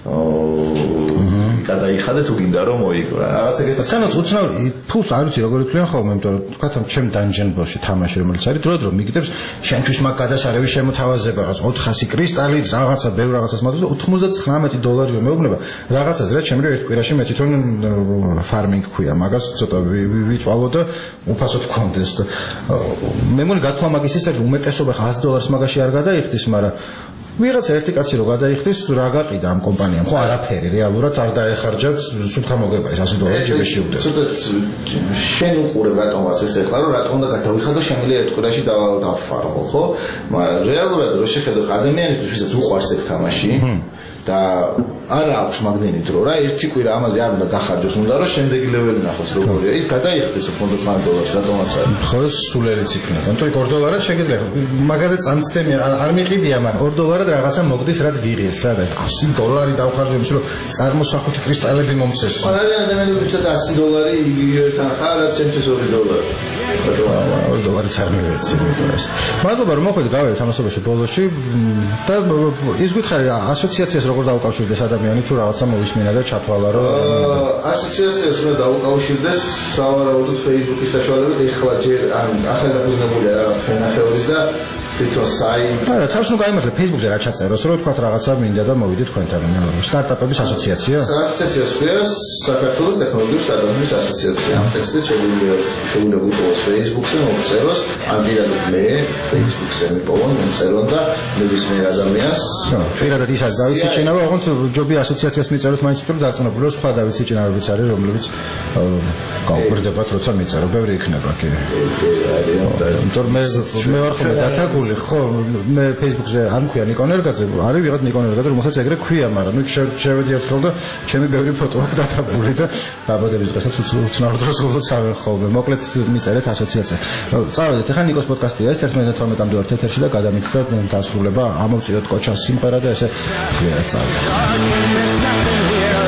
გადაიხადე თუ გინდა რომ მოიგო რა რაღაც ეგეთ სანაც უცნაური ფულს არ ვიცი როგორ ითვლიან ხოლმე იმიტომ რომ თქვა ჩემ Dungeon Boss-ში თამაში რომელიც არის დრო დრო მიგდებს შენთვის მაგ გადაშარების შემოთავაზება რაღაც ოთხასი კრისტალი რაღაცა ბევრ რაღაცას მაგდებს ოთხმოცდათხრამეტი დოლარიო მეუბნება რაღაცას რა ჩემი ერთ კვირაში მე თვითონ farming ქვია მაგას ცოტა ვიწვალო და უფასოდ გქონდეს და მე მგონი გათვლა მაგის ის არის უმეტესობა ას დოლარს მაგაში არ გადაიხდის მაგრამ ვიღაცა ერთი კაცი რო გადაიხდის რა გაყიდა ამ კომპანიამ ხო არაფერი რეალურად არ დაეხარჯათ სულთა მოგება ეს ასი დოლარი ჯებში უდევს ცოტა შენ უყურებ რატომაც ეს ეხლა რომ რატომ უნდა გადავიხადო შემიძლია ერთ კვირაში დავფარმო ხო მაგრამ რეალურად რო შეხედო ადამიანისთვის ვისაც უყვარს ეგ თამაში და არა აქვს მაგდენი დრო რა ერთი კვირა ამაზე არ უნდა გახარჯოს უნდა რომ შემდეგი ლეველი ნახოს როგორია ის გადაიხდეს ოცდაოთხ დოლარს რატომაც არის ხო სულელიც იქნება ანუ ორი დოლარად შეგიძლია მაგაზე წამწდემი არ მიყიდია მაგრამ ორი დოლარად რაღაცა მოგდის რაც გიღირს სადაც ასი დოლარი დავხარჯო იმის რომ წარმოსახვითი კრისტალები მომცეს ყველა ადამიანებისთვის ასი დოლარი იგივე თანხა რაც ჩემთვის ორი დოლარი ორი დოლარი წარმოვეცი იმიტომ ეს მადლობა რომ მოხვედი გავედით ამასობაში ბოლოში და ის გითხარი ასოციაციას როგორ დაუკავშირდეს ადამიანი თუ რაღაცა მოვისმინა და ჩათვალა რომ ასოციაციას უნდა დაუკავშირდეს სავარაუდოდ Facebook-ის საშუალებით ეხლა ჯერ ან ახლა დაფუძნებულია რაღაც ფენახეურის და თვითონ საიტი არა, თავს ნუ გაიმართლე Facebook-ზე რა ჩაწეროს, რომ თქვა რაღაცა მინდა და მოვიდეთ თქვენთან. სტარტაპების ასოციაცია? ასოციაციას ქვია საქართველოს ტექნოლოგიური სტარტაპების ასოციაცია. ამ ტექსტზე შეგვიძლია შეგვიძლია ვიპოვოს Facebook-ზე, მოვწეროს, ან პირადად მე Facebook-ზე მიპოვონ, მომწერონ და ნებისმიერ ადამიანს პირადად ისაც დავიცი ჭინავა, ოღონდ ჯობია ასოციაციას მიწეროთ მაინც უფრო დარწმუნებული, რომ სხვა დავიცი ჭინავებიც არის, რომლებიც გაუგრძებათ, როცა მიწერო, ბევრი იქნება კი. იმიტომ მე მე ვარ ხოლმე დათაგული, ხო, მე Facebook-ზე არ მქვია ნიკონ ერგაძე, არის ვიღაც ნიკონ ერგაძე, რომელსაც ეგრე ქვია, მაგრამ ნუ შევედი ერთხელ და ჩემი ბევრი ფოტო აქვს დათაგული და დაბადების დღესაც უცნაურ დროს ვუწავენ ხოლმე. მოკლედ მიწერეთ ასოციაციას. წავედით, ეხლა ნიკოს პოდკასტია, ეს ერთმანეთთან თორმეტამდე ვართ ეთერში და გადამიწევთ დასრულება, ამოვწიოთ კოჩას სიმღერა და ესე ხლიერად წავედით.